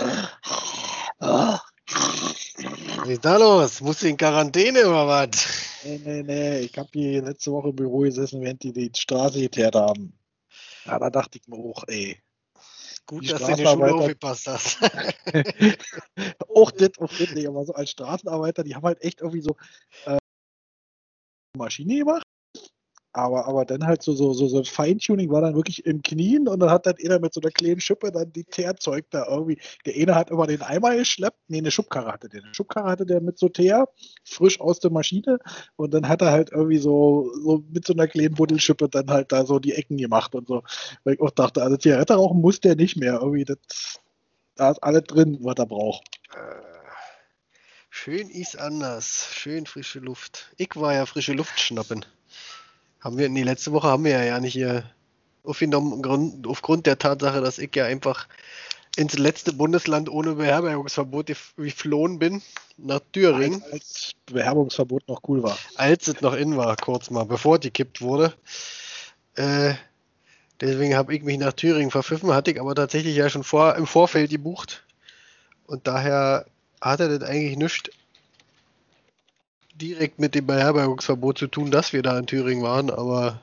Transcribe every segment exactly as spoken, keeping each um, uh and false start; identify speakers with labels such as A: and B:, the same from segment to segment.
A: Ah.
B: Was ist da los? Musst du in Quarantäne oder was?
A: Nee, nee, nee. Ich habe hier letzte Woche im Büro gesessen, während die die Straße geteert haben. Ja, da dachte ich mir auch, ey, die
B: Gut, dass du in der Schule
A: Straßenarbeiter,
B: aufgepasst hast.
A: auch das, auch das nicht, aber so als Straßenarbeiter, die haben halt echt irgendwie so äh, Maschine gemacht. Aber, aber dann halt so, so, so, so ein Feintuning war dann wirklich im Knien und dann hat dann einer mit so einer kleinen Schippe dann die Teerzeug da irgendwie. Der eine hat immer den Eimer geschleppt, nee, eine Schubkarre hatte der. Eine Schubkarre hatte der mit so Teer, frisch aus der Maschine und dann hat er halt irgendwie so, so mit so einer kleinen Buddelschippe dann halt da so die Ecken gemacht und so. Weil ich auch dachte, also Zigarette rauchen muss der nicht mehr. Irgendwie, das, da ist alles drin, was er braucht.
B: Schön ist anders. Schön frische Luft. Ich war ja frische Luft schnappen. Haben wir, nee, letzte Woche haben wir ja nicht hier aufgenommen, Grund, aufgrund der Tatsache, dass ich ja einfach ins letzte Bundesland ohne Beherbergungsverbot gef- geflohen bin, nach Thüringen,
A: Als, als Beherbergungsverbot noch cool war.
B: als es noch in war, kurz mal, bevor die gekippt wurde. Äh, deswegen habe ich mich nach Thüringen verpfiffen, hatte ich aber tatsächlich ja schon vor, im Vorfeld gebucht. Und daher hatte das eigentlich nichts direkt mit dem Beherbergungsverbot zu tun, dass wir da in Thüringen waren, aber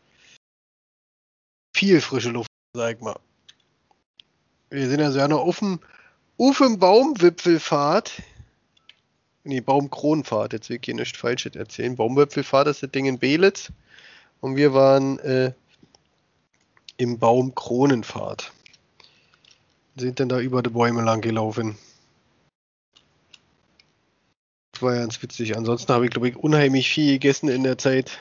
B: viel frische Luft, sag ich mal. Wir sind also ja noch auf dem, auf dem Baumwipfelfahrt. Nee, Baumkronenfahrt, jetzt will ich hier nichts Falsches erzählen. Baumwipfelfahrt ist das Ding in Belitz und wir waren äh, im Baumkronenfahrt. Sind dann da über die Bäume lang gelaufen. Das war ja ganz witzig. Ansonsten habe ich, glaube ich, unheimlich viel gegessen in der Zeit.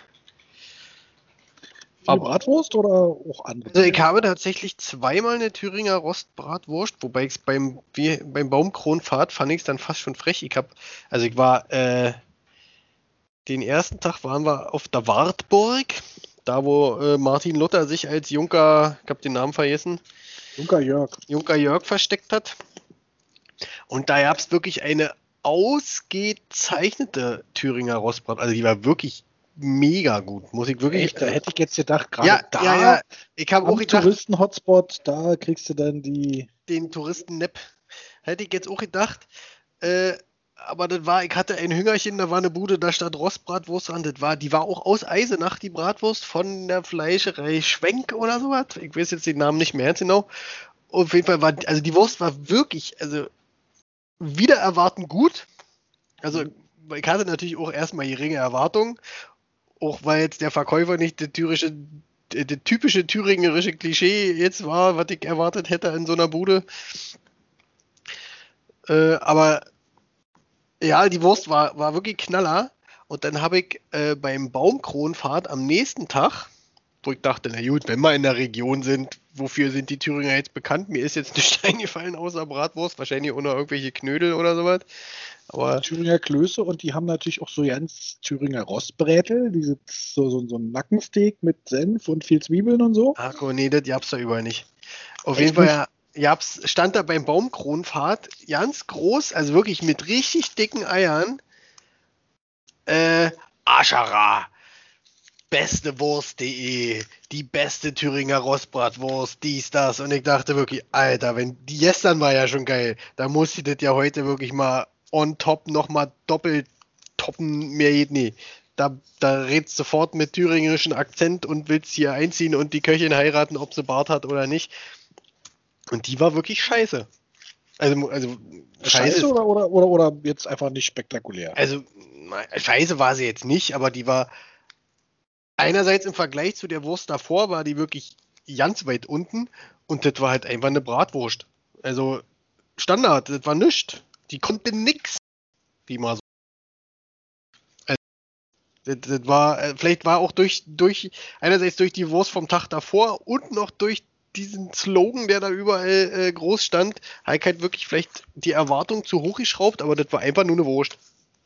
A: Viel
B: Aber
A: Bratwurst oder auch andere
B: also ich
A: Dinge?
B: habe tatsächlich zweimal eine Thüringer Rostbratwurst, wobei ich es beim, wie, beim Baumkronenfahrt fand ich es dann fast schon frech. Ich habe, also ich war, äh, den ersten Tag waren wir auf der Wartburg, da wo äh, Martin Luther sich als Junker, ich habe den Namen vergessen,
A: Junker Jörg.
B: Junker Jörg versteckt hat. Und da gab es wirklich eine ausgezeichnete Thüringer Rostbrat. Also die war wirklich mega gut, muss ich wirklich.
A: Echt, da
B: Also,
A: hätte ich jetzt gedacht,
B: ja,
A: gerade
B: ja,
A: da
B: ja. Ich habe auch
A: am
B: gedacht,
A: Touristen-Hotspot, da kriegst du dann die.
B: den Touristen-Nap hätte ich jetzt auch gedacht. Äh, aber das war, ich hatte ein Hüngerchen, da war eine Bude, da stand Rostbratwurst dran. Das war, die war auch aus Eisenach, die Bratwurst von der Fleischerei Schwenk oder sowas. Ich weiß jetzt den Namen nicht mehr genau. Auf jeden Fall war, also die Wurst war wirklich, also wieder erwarten gut. Also ich hatte natürlich auch erstmal geringe Erwartungen, auch weil jetzt der Verkäufer nicht der typische, der, der typische thüringerische Klischee jetzt war, was ich erwartet hätte in so einer Bude. Äh, aber ja, die Wurst war, war wirklich Knaller. Und dann habe ich äh, beim Baumkronenfahrt am nächsten Tag, wo ich dachte, na gut, wenn wir in der Region sind, wofür sind die Thüringer jetzt bekannt? Mir ist jetzt nicht eingefallen außer Bratwurst, wahrscheinlich ohne irgendwelche Knödel oder sowas. Aber
A: Thüringer Klöße und die haben natürlich auch so ganz Thüringer Rostbrätel, diese so, so, so ein Nackensteak mit Senf und viel Zwiebeln und so.
B: ach nee, das gab's da überall nicht. Auf jeden
A: Echt
B: Fall,
A: nicht?
B: ja, gab's, stand da beim Baumkronenfahrt ganz groß, also wirklich mit richtig dicken Eiern, äh, Aschara, bestewurst.de, die beste Thüringer Rostbratwurst, dies, das. Und ich dachte wirklich, Alter, wenn die gestern war ja schon geil, da muss ich das ja heute wirklich mal on top nochmal doppelt toppen, mehr geht nie. Da, da redst du sofort mit thüringerischem Akzent und willst hier einziehen und die Köchin heiraten, ob sie Bart hat oder nicht. Und die war wirklich scheiße. Also, also scheiße
A: Scheiße
B: ist,
A: oder, oder, oder, oder jetzt einfach nicht spektakulär?
B: also scheiße war sie jetzt nicht, aber die war einerseits im Vergleich zu der Wurst davor war die wirklich ganz weit unten und das war halt einfach eine Bratwurst. Also Standard, das war nichts. Die konnte nix. Wie mal so. Also, das, das war, äh, vielleicht war auch durch, durch, einerseits durch die Wurst vom Tag davor und noch durch diesen Slogan, der da überall äh, groß stand, habe ich halt wirklich vielleicht die Erwartung zu hoch geschraubt, aber das war einfach nur eine Wurst.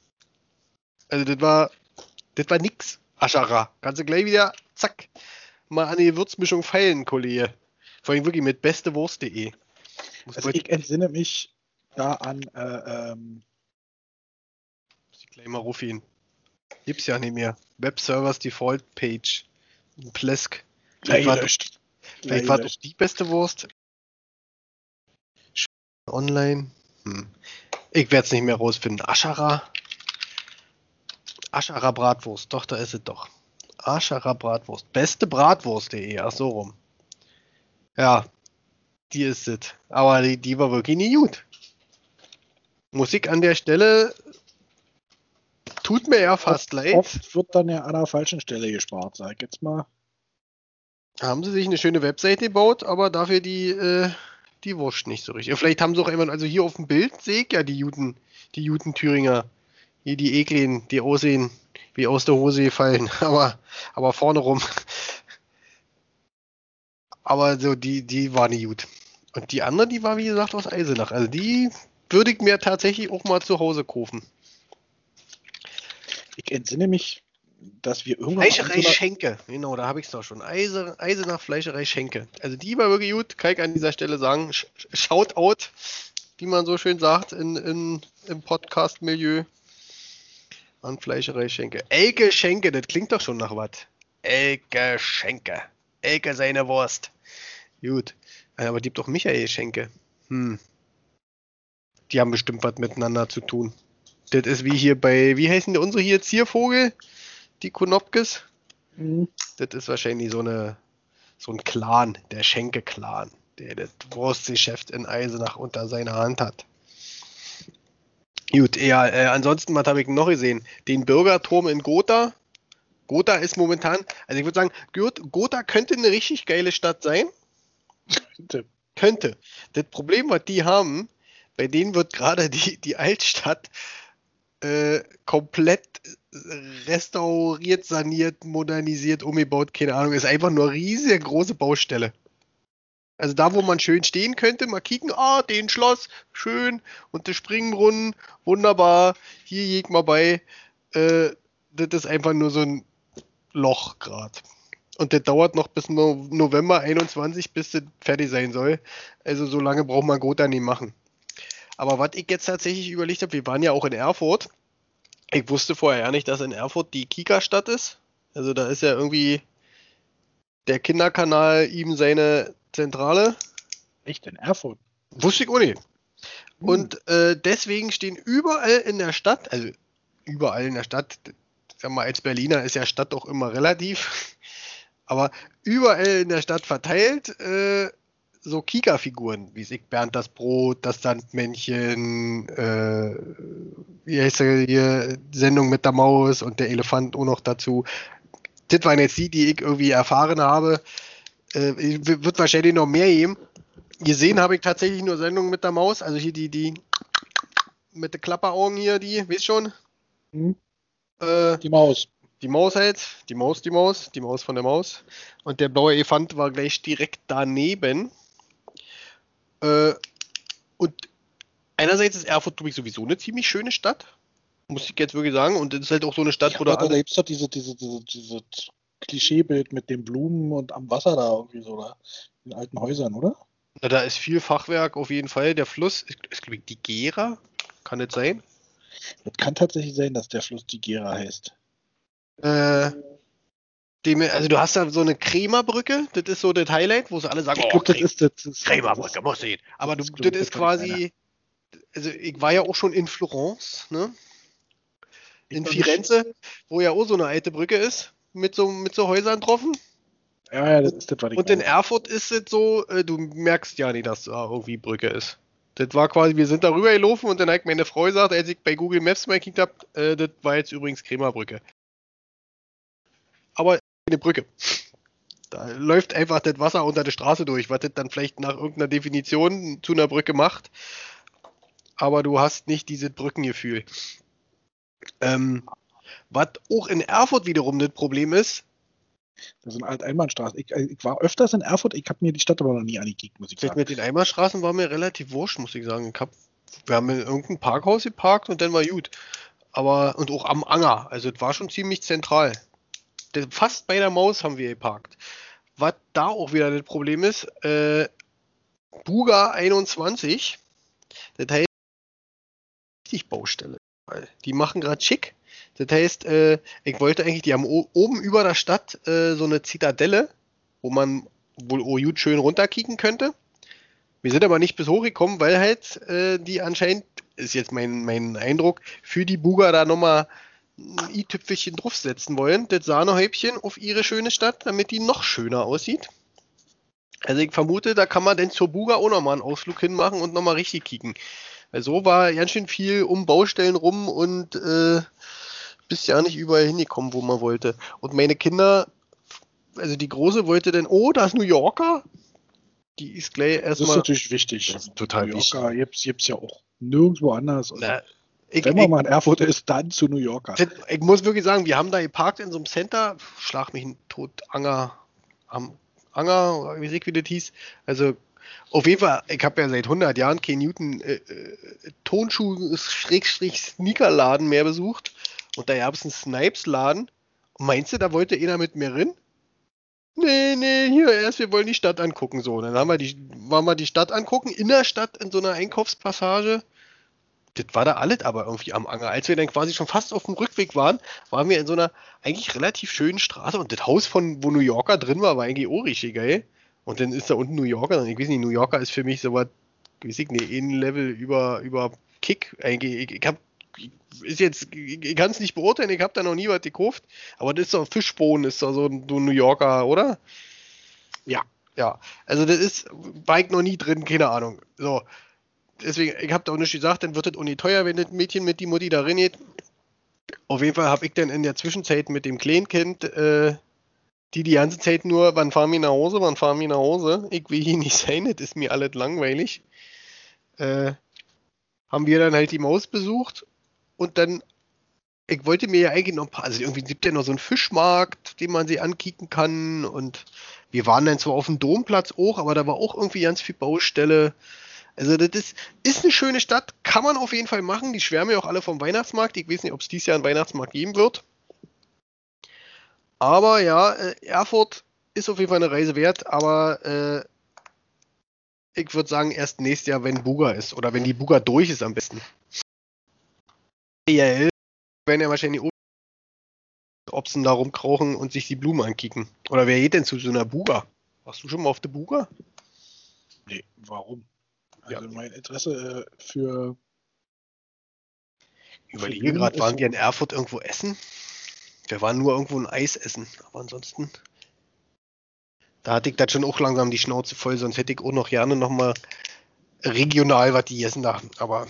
B: Also das war, das war nix. Aschara. Kannst du gleich wieder, zack, mal an die Würzmischung feilen, Kollege. Vor allem wirklich mit bestewurst.de. Muss
A: Also
B: ich
A: ich entsinne mich da an, äh, ähm,
B: gleich mal rufen. Gibt's ja nicht mehr. Webservers Default Page. Plesk. Vielleicht
A: gleich
B: war,
A: löscht.
B: vielleicht
A: Gleich
B: war doch
A: löscht.
B: die beste Wurst. Online. Hm. Ich werde es nicht mehr rausfinden. Aschara. Aschara Bratwurst. Doch, da ist es doch. Aschara Bratwurst. Beste Bratwurst punkt de. Ach so rum. Ja, die ist es. Aber die, die war wirklich nie gut. Musik an der Stelle tut mir ja fast
A: oft,
B: leid.
A: Oft wird dann ja an der falschen Stelle gespart, sag ich jetzt mal.
B: Haben sie sich eine schöne Webseite gebaut, aber dafür die, äh, die Wurst nicht so richtig. Vielleicht haben sie auch immer, also hier auf dem Bild sehe ich ja die Juden, die Juden Thüringer. Hier die Eklen, die aussehen wie aus der Hose gefallen, aber, aber vorne rum. Aber so, die, die war nie gut. Und die andere, die war wie gesagt aus Eisenach. Also die würde ich mir tatsächlich auch mal zu Hause kaufen.
A: Ich entsinne mich, dass wir irgendwann mal
B: Fleischerei
A: an so einer-
B: Schenke, genau, da habe ich es doch schon. Eise, Eisenach Fleischerei Schenke. Also die war wirklich gut, kann ich an dieser Stelle sagen. Sh- Shoutout, wie man so schön sagt in, in, im Podcast-Milieu. An Fleischerei Schenke. Elke Schenke, das klingt doch schon nach was. Elke Schenke. Elke seine Wurst. Gut. Aber die gibt doch Michael Schenke. Hm. Die haben bestimmt was miteinander zu tun. Das ist wie hier bei, wie heißen die unsere hier? Ziervogel? Die Konopkes?
A: Mhm.
B: Das ist wahrscheinlich so eine, so ein Clan, der Schenke-Clan, der das Wurstgeschäft in Eisenach unter seiner Hand hat. Gut, ja, äh, ansonsten, was habe ich noch gesehen? Den Bürgerturm in Gotha. Gotha ist momentan, also ich würde sagen, Gürth- Gotha könnte eine richtig geile Stadt sein. Könnte. Das Problem, was die haben, bei denen wird gerade die, die Altstadt äh, komplett restauriert, saniert, modernisiert, umgebaut, keine Ahnung. Ist einfach nur eine riesige große Baustelle. Also da, wo man schön stehen könnte, mal kicken, ah, den Schloss, schön, und der Springbrunnen, wunderbar, hier jeg mal bei. Äh, das ist einfach nur so ein Loch gerade. Und das dauert noch bis no- November einundzwanzig, bis das fertig sein soll. Also so lange braucht man Gotha nicht machen. Aber was ich jetzt tatsächlich überlegt habe, wir waren ja auch in Erfurt. Ich wusste vorher ja nicht, dass in Erfurt die Kika-Stadt ist. Also da ist ja irgendwie der Kinderkanal ihm seine Zentrale.
A: Echt in Erfurt.
B: Wusste ich auch nicht.
A: Hm.
B: Und äh, deswegen stehen überall in der Stadt, also überall in der Stadt, ich sag mal, als Berliner ist ja Stadt auch immer relativ, aber überall in der Stadt verteilt äh, so Kika-Figuren, wie ich Bernd das Brot, das Sandmännchen, äh, wie heißt der hier, Sendung mit der Maus und der Elefant auch noch dazu. Das waren jetzt die, die ich irgendwie erfahren habe. Äh, wird wahrscheinlich noch mehr geben. Gesehen habe ich tatsächlich nur Sendungen mit der Maus, also hier die, die mit den Klapperaugen hier, die, wisst schon?
A: Hm.
B: Äh,
A: Die Maus.
B: die Maus halt, die Maus, die Maus, die Maus von der Maus. Und der blaue Elefant war gleich direkt daneben. Äh, und einerseits ist Erfurt, glaube ich, sowieso eine ziemlich schöne Stadt. Muss ich jetzt wirklich sagen. Und es ist halt auch so eine Stadt,
A: Ja,
B: wo du
A: aber da
B: alle...
A: gibt es doch diese, diese, diese, diese Klischeebild mit den Blumen und am Wasser da irgendwie so, da in alten Häusern, oder?
B: Na, da ist viel Fachwerk auf jeden Fall. Der Fluss ist, ist glaube ich, die Gera. Kann das sein?
A: Das kann tatsächlich sein, dass der Fluss die Gera heißt.
B: Äh, dem, also du hast da so eine Krämerbrücke. Das ist so das Highlight, wo sie alle sagen,
A: Ich
B: oh,
A: glaube, das
B: Krä-
A: ist das. Ist,
B: Krämerbrücke,
A: das
B: muss sehen. Aber du,
A: das ist, glaub
B: das
A: ich,
B: ist
A: das, was ich
B: quasi... Also ich war ja auch schon in Florence, ne?
A: Ich
B: In
A: noch nicht.
B: Firenze, wo ja auch so eine alte Brücke ist, mit so, mit so Häusern drauf.
A: Ja, ja, das ist das, was ich
B: Und in
A: meine.
B: Erfurt ist es so, äh, du merkst ja nicht, dass da irgendwie Brücke ist. Das war quasi, wir sind da rüber gelaufen und dann hat meine Frau gesagt, als ich bei Google Maps mal gekickt habe, äh, das war jetzt übrigens Krämerbrücke. Aber eine Brücke. Da läuft einfach das Wasser unter der Straße durch, was das dann vielleicht nach irgendeiner Definition zu einer Brücke macht. Aber du hast nicht dieses Brückengefühl. Ähm, was auch in Erfurt wiederum das Problem ist,
A: Das sind halt Einbahnstraßen. Ich, ich war öfters in Erfurt, ich habe mir die Stadt aber noch nie angekickt, muss ich
B: das
A: sagen.
B: mit den Einbahnstraßen war mir relativ wurscht, muss ich sagen. Ich hab, wir haben in irgendeinem Parkhaus geparkt und dann war gut. Aber, und auch am Anger, also es war schon ziemlich zentral. Das, fast bei der Maus haben wir geparkt. Was da auch wieder das Problem ist, äh, Buga einundzwanzig, das heißt richtig Baustelle. Die machen gerade schick. Das heißt, äh, ich wollte eigentlich, die haben o- oben über der Stadt äh, so eine Zitadelle, wo man wohl oh, gut schön runterkicken könnte. Wir sind aber nicht bis hochgekommen, weil halt äh, die anscheinend, ist jetzt mein, mein Eindruck, für die Buga da nochmal ein i-Tüpfelchen draufsetzen wollen, das Sahnehäubchen auf ihre schöne Stadt, damit die noch schöner aussieht. Also ich vermute, da kann man denn zur Buga auch nochmal einen Ausflug hinmachen und nochmal richtig kicken. Weil so war ganz schön viel um Baustellen rum und äh, bist ja nicht überall hingekommen, wo man wollte. Und meine Kinder, also die Große wollte dann, oh, da ist New Yorker. Die ist gleich
A: Das ist
B: erstmal.
A: natürlich wichtig.
B: Das ist total
A: New
B: wichtig.
A: Yorker gibt's, gibt's ja auch nirgendwo anders. Also,
B: Na, ich,
A: wenn man
B: ich,
A: mal in Erfurt ist, dann zu New Yorker.
B: das- ich muss wirklich sagen, wir haben da geparkt in so einem Center, schlag mich ein tot, Anger, am Anger, oder wie weiß ich, wie das hieß. Also auf jeden Fall, ich habe ja seit hundert Jahren keinen Newton äh, äh, Tonschuh-Sneakerladen mehr besucht. Und da gab es einen Snipes-Laden. Und meinst du, da wollte einer mit mir rein? Nee, nee, hier erst, wir wollen die Stadt angucken. So, dann haben wir die, waren wir die Stadt angucken, in der Stadt, in so einer Einkaufspassage. Das war da alles aber irgendwie am Anger. Als wir dann quasi schon fast auf dem Rückweg waren, waren wir in so einer eigentlich relativ schönen Straße. Und das Haus, von wo New Yorker drin war, war eigentlich auch richtig geil. Und dann ist da unten New Yorker. Und ich weiß nicht, New Yorker ist für mich so was, weiß ich nicht, ein Level über, über Kick. Eigentlich, ich, ich hab, ist jetzt, ich, ich kann es nicht beurteilen, ich habe da noch nie was gekauft. Aber das ist doch Fischbohnen, ist doch so ein, so ein New Yorker, oder?
A: Ja.
B: Ja, also das ist, war ich noch nie drin, keine Ahnung. So. Deswegen, ich habe da auch nicht gesagt, dann wird das auch nicht teuer, wenn das Mädchen mit die Mutti da rein geht. Auf jeden Fall habe ich dann in der Zwischenzeit mit dem Kleinkind, äh, die die ganze Zeit nur, wann fahren wir nach Hause, wann fahren wir nach Hause? Ich will hier nicht sein, das ist mir alles langweilig. Äh, haben wir dann halt die Maus besucht und dann, ich wollte mir ja eigentlich noch ein paar, also irgendwie gibt ja noch so einen Fischmarkt, den man sich ankicken kann und wir waren dann zwar auf dem Domplatz auch, aber da war auch irgendwie ganz viel Baustelle. Also das ist, ist eine schöne Stadt, kann man auf jeden Fall machen. Die schwärmen ja auch alle vom Weihnachtsmarkt. Ich weiß nicht, ob es dieses Jahr einen Weihnachtsmarkt geben wird. Aber ja, äh, Erfurt ist auf jeden Fall eine Reise wert. Aber äh, ich würde sagen, erst nächstes Jahr, wenn Buga ist. Oder wenn die Buga durch ist am besten. Ja, werden ja wahrscheinlich Obsen da rumkrauchen und sich die Blumen ankicken. Oder wer geht denn zu so einer Buga? Warst du schon mal auf der Buga?
A: Nee, warum?
B: Ja.
A: Also mein Interesse äh, für.
B: Ich überlege gerade, waren wir in Erfurt irgendwo essen? Wir waren nur irgendwo ein Eis essen, aber ansonsten. Da hatte ich dann schon auch langsam die Schnauze voll, sonst hätte ich auch noch gerne nochmal regional was gegessen da. Aber.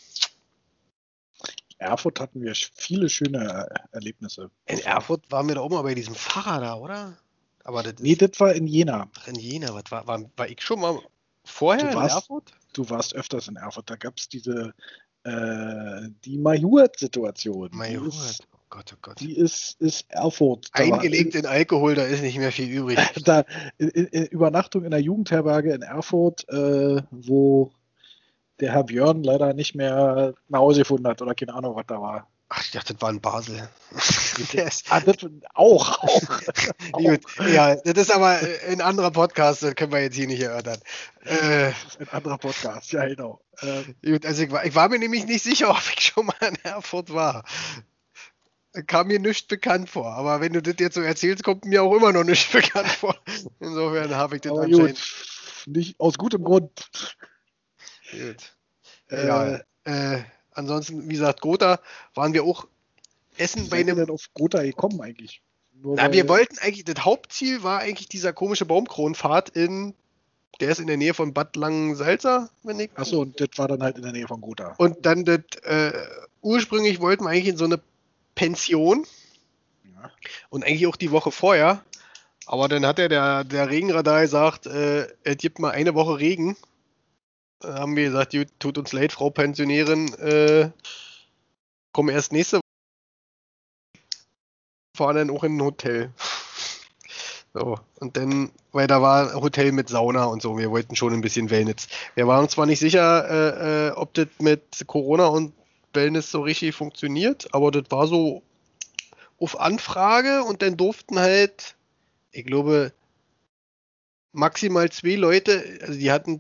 A: Erfurt hatten wir viele schöne Erlebnisse.
B: In Erfurt waren wir da oben mal bei diesem Pfarrer da, oder? Aber das
A: nee, das war in Jena.
B: Ach, in Jena, was war, war, war ich schon mal vorher
A: du
B: in
A: warst,
B: Erfurt?
A: Du warst öfters in Erfurt. Da gab es diese, äh, die Majurt-Situation.
B: Majurt, oh Gott, oh Gott.
A: Die ist, ist Erfurt.
B: Da Eingelegt in, in Alkohol, da ist nicht mehr viel übrig.
A: Da, in, in, Übernachtung in der Jugendherberge in Erfurt, äh, wo der Herr Björn leider nicht mehr nach Hause gefunden hat oder keine Ahnung, was da war.
B: Ach, ich dachte, das war in Basel.
A: ah, das, auch. auch.
B: Gut, ja, das ist aber ein anderer Podcast, das können wir jetzt hier nicht erörtern.
A: Äh, ein anderer Podcast, ja genau.
B: Ähm, gut, also ich war, ich war mir nämlich nicht sicher, ob ich schon mal in Erfurt war. Kam mir nichts bekannt vor, aber wenn du das jetzt so erzählst, kommt mir auch immer noch nichts bekannt vor. Insofern habe ich das
A: aber
B: anscheinend.
A: Gut, nicht aus gutem Grund.
B: Gut. Äh, ja, äh, ansonsten, wie gesagt, Gotha waren wir auch essen
A: wie
B: bei einem.
A: Denn auf Gotha gekommen eigentlich?
B: Nur Na, wir wollten eigentlich, das Hauptziel war eigentlich dieser komische Baumkronenpfad in, der ist in der Nähe von Bad Langensalza, wenn ich.
A: Achso, und das war dann halt in der Nähe von Gotha.
B: Und dann das, äh, ursprünglich wollten wir eigentlich in so eine Pension. Ja. Und eigentlich auch die Woche vorher. Aber dann hat ja der, der Regenradar gesagt, äh, es gibt mal eine Woche Regen. Da haben wir gesagt, tut uns leid, Frau Pensionärin, äh, komm erst nächste Woche. Fahren dann auch in ein Hotel. So, und dann, weil da war ein Hotel mit Sauna und so, wir wollten schon ein bisschen Wellness. Wir waren uns zwar nicht sicher, äh, äh, ob das mit Corona und Wellness so richtig funktioniert, aber das war so auf Anfrage und dann durften halt, ich glaube, maximal zwei Leute, also die hatten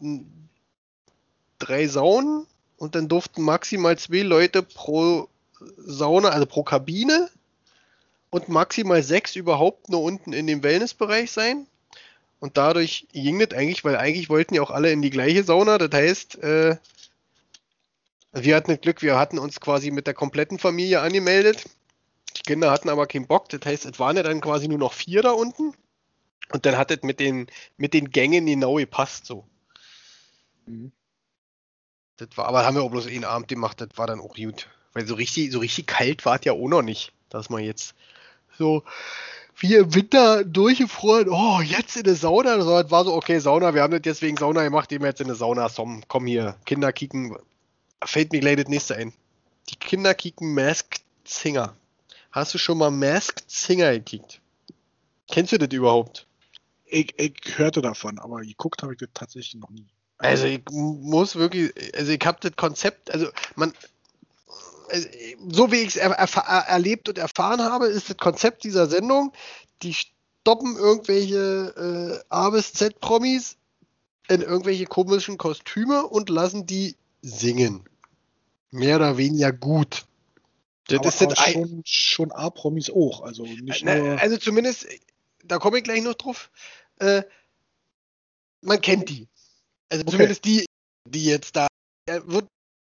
B: drei Saunen und dann durften maximal zwei Leute pro Sauna, also pro Kabine und maximal sechs überhaupt nur unten in dem Wellnessbereich sein. Und dadurch ging das eigentlich, weil eigentlich wollten ja auch alle in die gleiche Sauna. Das heißt, äh, wir hatten das Glück, wir hatten uns quasi mit der kompletten Familie angemeldet. Die Kinder hatten aber keinen Bock. Das heißt, es waren ja dann quasi nur noch vier da unten. Und dann hat es mit den, mit den Gängen genau gepasst so.
A: Mhm.
B: Das war, aber haben wir auch bloß einen Abend gemacht, das war dann auch gut. Weil so richtig, so richtig kalt war es ja auch noch nicht, dass man jetzt so wie im Winter durchgefroren, oh, jetzt in der Sauna. So, das war so, okay, Sauna, wir haben das jetzt wegen Sauna gemacht, gehen wir jetzt in eine Sauna. Som, komm hier, Kinder kicken. Fällt mir gleich das nächste ein. Die Kinder kicken Masked Singer. Hast du schon mal Masked Singer gekickt? Kennst du das überhaupt?
A: Ich, ich hörte davon, aber geguckt habe ich das tatsächlich noch nie.
B: Also ich muss wirklich, also ich habe das Konzept, also man, also so wie ich es er, er, erlebt und erfahren habe, ist das Konzept dieser Sendung, die stoppen irgendwelche äh, A bis Z-Promis in irgendwelche komischen Kostüme und lassen die singen. Mehr oder weniger gut.
A: Das aber, ist aber schon, schon A-Promis auch, also nicht
B: na,
A: nur...
B: Also zumindest, da komme ich gleich noch drauf, äh, man kennt die. Also okay. Zumindest die, die jetzt da, wird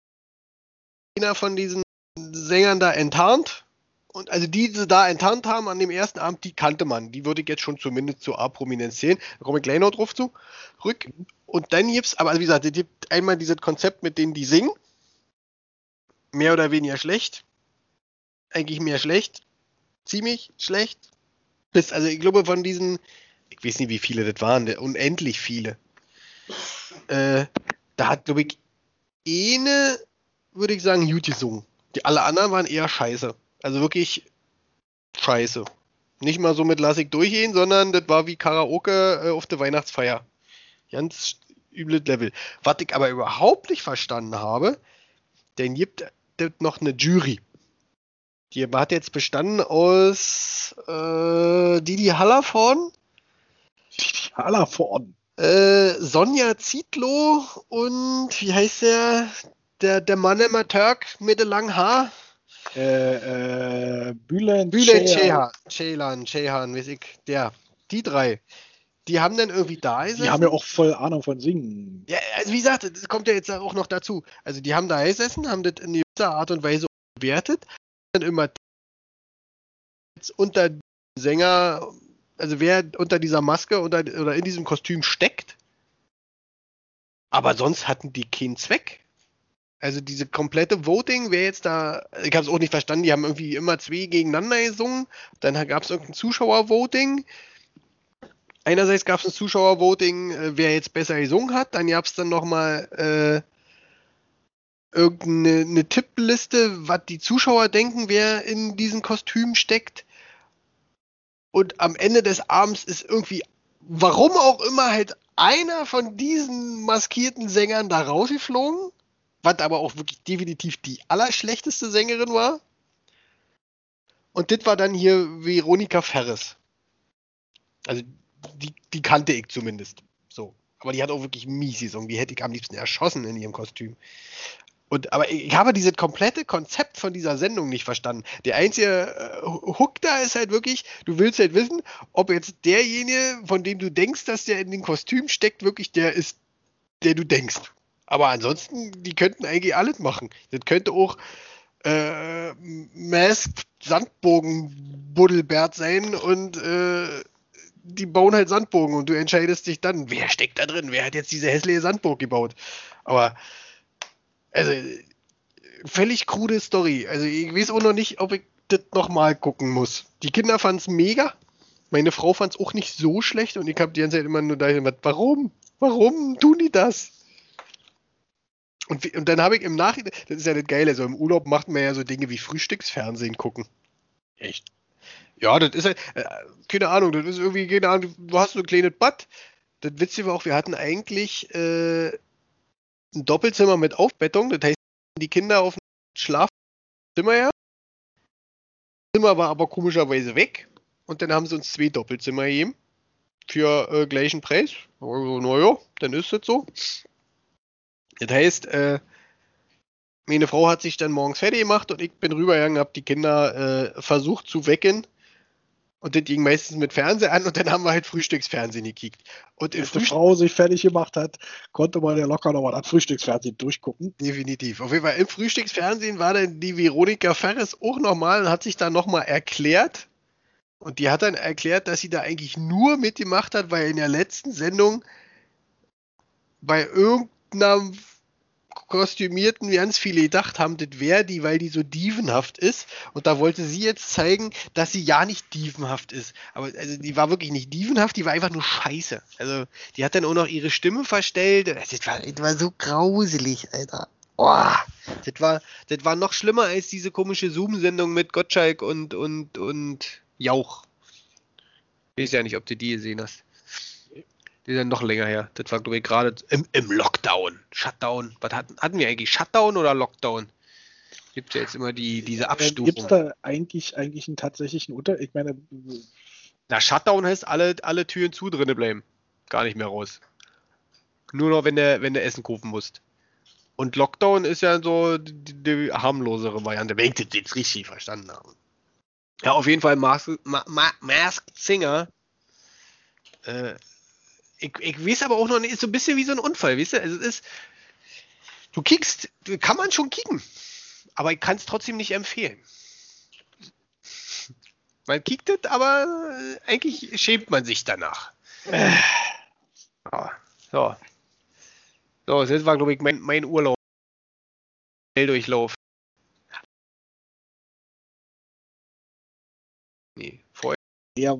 B: einer von diesen Sängern da enttarnt. Und also die, die sie da enttarnt haben an dem ersten Abend, die kannte man. Die würde ich jetzt schon zumindest zur A-Prominenz zählen. Da komme ich gleich noch drauf zu. Rück. Und dann gibt es, aber also wie gesagt, es gibt einmal dieses Konzept, mit denen die singen. Mehr oder weniger schlecht. Eigentlich mehr schlecht. Ziemlich schlecht. Bis, also ich glaube von diesen, ich weiß nicht, wie viele das waren, unendlich viele. Äh, da hat, glaube ich, eine, würde ich sagen, gut gesungen. Die alle anderen waren eher scheiße. Also wirklich scheiße. Nicht mal so mit lass ich durchgehen, sondern das war wie Karaoke äh, auf der Weihnachtsfeier. Ganz übles Level. Was ich aber überhaupt nicht verstanden habe, denn gibt es noch eine Jury. Die hat jetzt bestanden aus äh, Didi Hallervorden.
A: Didi Hallervorden.
B: Äh, Sonja Zietlow und wie heißt der? Der, der Mann immer Türk mit dem langen Haar.
A: Äh, äh, Bülent
B: Ceyhan. Ceylan, Ceyhan, weiß ich. Der. Die drei. Die haben dann irgendwie da gesessen.
A: Die haben ja auch voll Ahnung von Singen.
B: Ja, also wie gesagt, das kommt ja jetzt auch noch dazu. Also die haben da gesessen, haben das in dieser Art und Weise bewertet. Dann immer unter Sänger, also wer unter dieser Maske unter, oder in diesem Kostüm steckt. Aber sonst hatten die keinen Zweck. Also diese komplette Voting, wer jetzt da, ich habe es auch nicht verstanden, die haben irgendwie immer zwei gegeneinander gesungen, dann gab es irgendein Zuschauervoting. Einerseits gab es ein Zuschauervoting, wer jetzt besser gesungen hat, dann gab es dann nochmal äh, irgendeine eine Tippliste, was die Zuschauer denken, wer in diesem Kostüm steckt. Und am Ende des Abends ist irgendwie, warum auch immer, halt einer von diesen maskierten Sängern da rausgeflogen. Was aber auch wirklich definitiv die allerschlechteste Sängerin war. Und das war dann hier Veronika Ferres. Also die, die kannte ich zumindest. So. Aber die hat auch wirklich mies gesungen. Die hätte ich am liebsten erschossen in ihrem Kostüm. Und, aber ich, ich habe dieses komplette Konzept von dieser Sendung nicht verstanden. Der einzige äh, Hook da ist halt wirklich, du willst halt wissen, ob jetzt derjenige, von dem du denkst, dass der in dem Kostüm steckt, wirklich der ist, der du denkst. Aber ansonsten, die könnten eigentlich alles machen. Das könnte auch äh, Masked Sandbogen-Buddelbert sein und äh, die bauen halt Sandbogen und du entscheidest dich dann, wer steckt da drin? Wer hat jetzt diese hässliche Sandburg gebaut? Aber, also, völlig krude Story. Also, ich weiß auch noch nicht, ob ich das nochmal gucken muss. Die Kinder fanden es mega. Meine Frau fand es auch nicht so schlecht und ich habe die ganze Zeit immer nur da gedacht, warum? Warum tun die das? Und, wie, und dann habe ich im Nachhinein, das ist ja nicht geil, also im Urlaub macht man ja so Dinge wie Frühstücksfernsehen gucken.
A: Echt?
B: Ja, das ist halt, äh, keine Ahnung, das ist irgendwie, keine Ahnung, du hast so ein kleines Bad. Das Witzige war auch, wir hatten eigentlich äh, ein Doppelzimmer mit Aufbettung, das heißt, die Kinder auf dem Schlafzimmer ja. Das Zimmer war aber komischerweise weg und dann haben sie uns zwei Doppelzimmer gegeben für äh, gleichen Preis. Also, naja, dann ist das so. Das heißt, äh, meine Frau hat sich dann morgens fertig gemacht und ich bin rübergegangen, habe die Kinder äh, versucht zu wecken. Und das ging meistens mit Fernseher an und dann haben wir halt Frühstücksfernsehen gekickt. Und im
A: Wenn die
B: Frühstück
A: Frau sich fertig gemacht hat, konnte man ja locker nochmal das Frühstücksfernsehen durchgucken.
B: definitiv. Auf jeden Fall im Frühstücksfernsehen war dann die Veronika Ferres auch nochmal und hat sich da nochmal erklärt. Und die hat dann erklärt, dass sie da eigentlich nur mitgemacht hat, weil in der letzten Sendung bei irgendeiner Kostümierten ganz viele gedacht haben, das wäre die, weil die so dievenhaft ist. Und da wollte sie jetzt zeigen, dass sie ja nicht dievenhaft ist. Aber also die war wirklich nicht dievenhaft, die war einfach nur scheiße. Also die hat dann auch noch ihre Stimme verstellt. Das war, das war so grauselig, Alter. Oh, das war, das war noch schlimmer als diese komische Zoom-Sendung mit Gottschalk und, und, und Jauch. Ich weiß ja nicht, ob du die gesehen hast. Die sind noch länger her. Das war, glaube ich, gerade im, im Lockdown. Shutdown. Was hatten, hatten wir eigentlich? Shutdown oder Lockdown? Gibt ja jetzt immer die, diese Abstufung.
A: Gibt es da eigentlich, eigentlich einen tatsächlichen Unterschied? Ich meine,
B: Na, Shutdown heißt, alle, alle Türen zu drinne bleiben. Gar nicht mehr raus. Nur noch, wenn du wenn du Essen kaufen musst. Und Lockdown ist ja so die, die harmlosere Variante, wenn ich das jetzt richtig verstanden habe. Ja, auf jeden Fall Masked Ma, Ma, Masked Singer. Äh, Ich, ich weiß aber auch noch nicht, ist so ein bisschen wie so ein Unfall, weißt du? Also es ist, du kickst, kann man schon kicken, aber ich kann es trotzdem nicht empfehlen. Man kickt es, aber eigentlich schämt man sich danach. Ja, so. So, das war, glaube ich, mein, mein Urlaub. Schnelldurchlauf. Nee, vorher.
A: ja,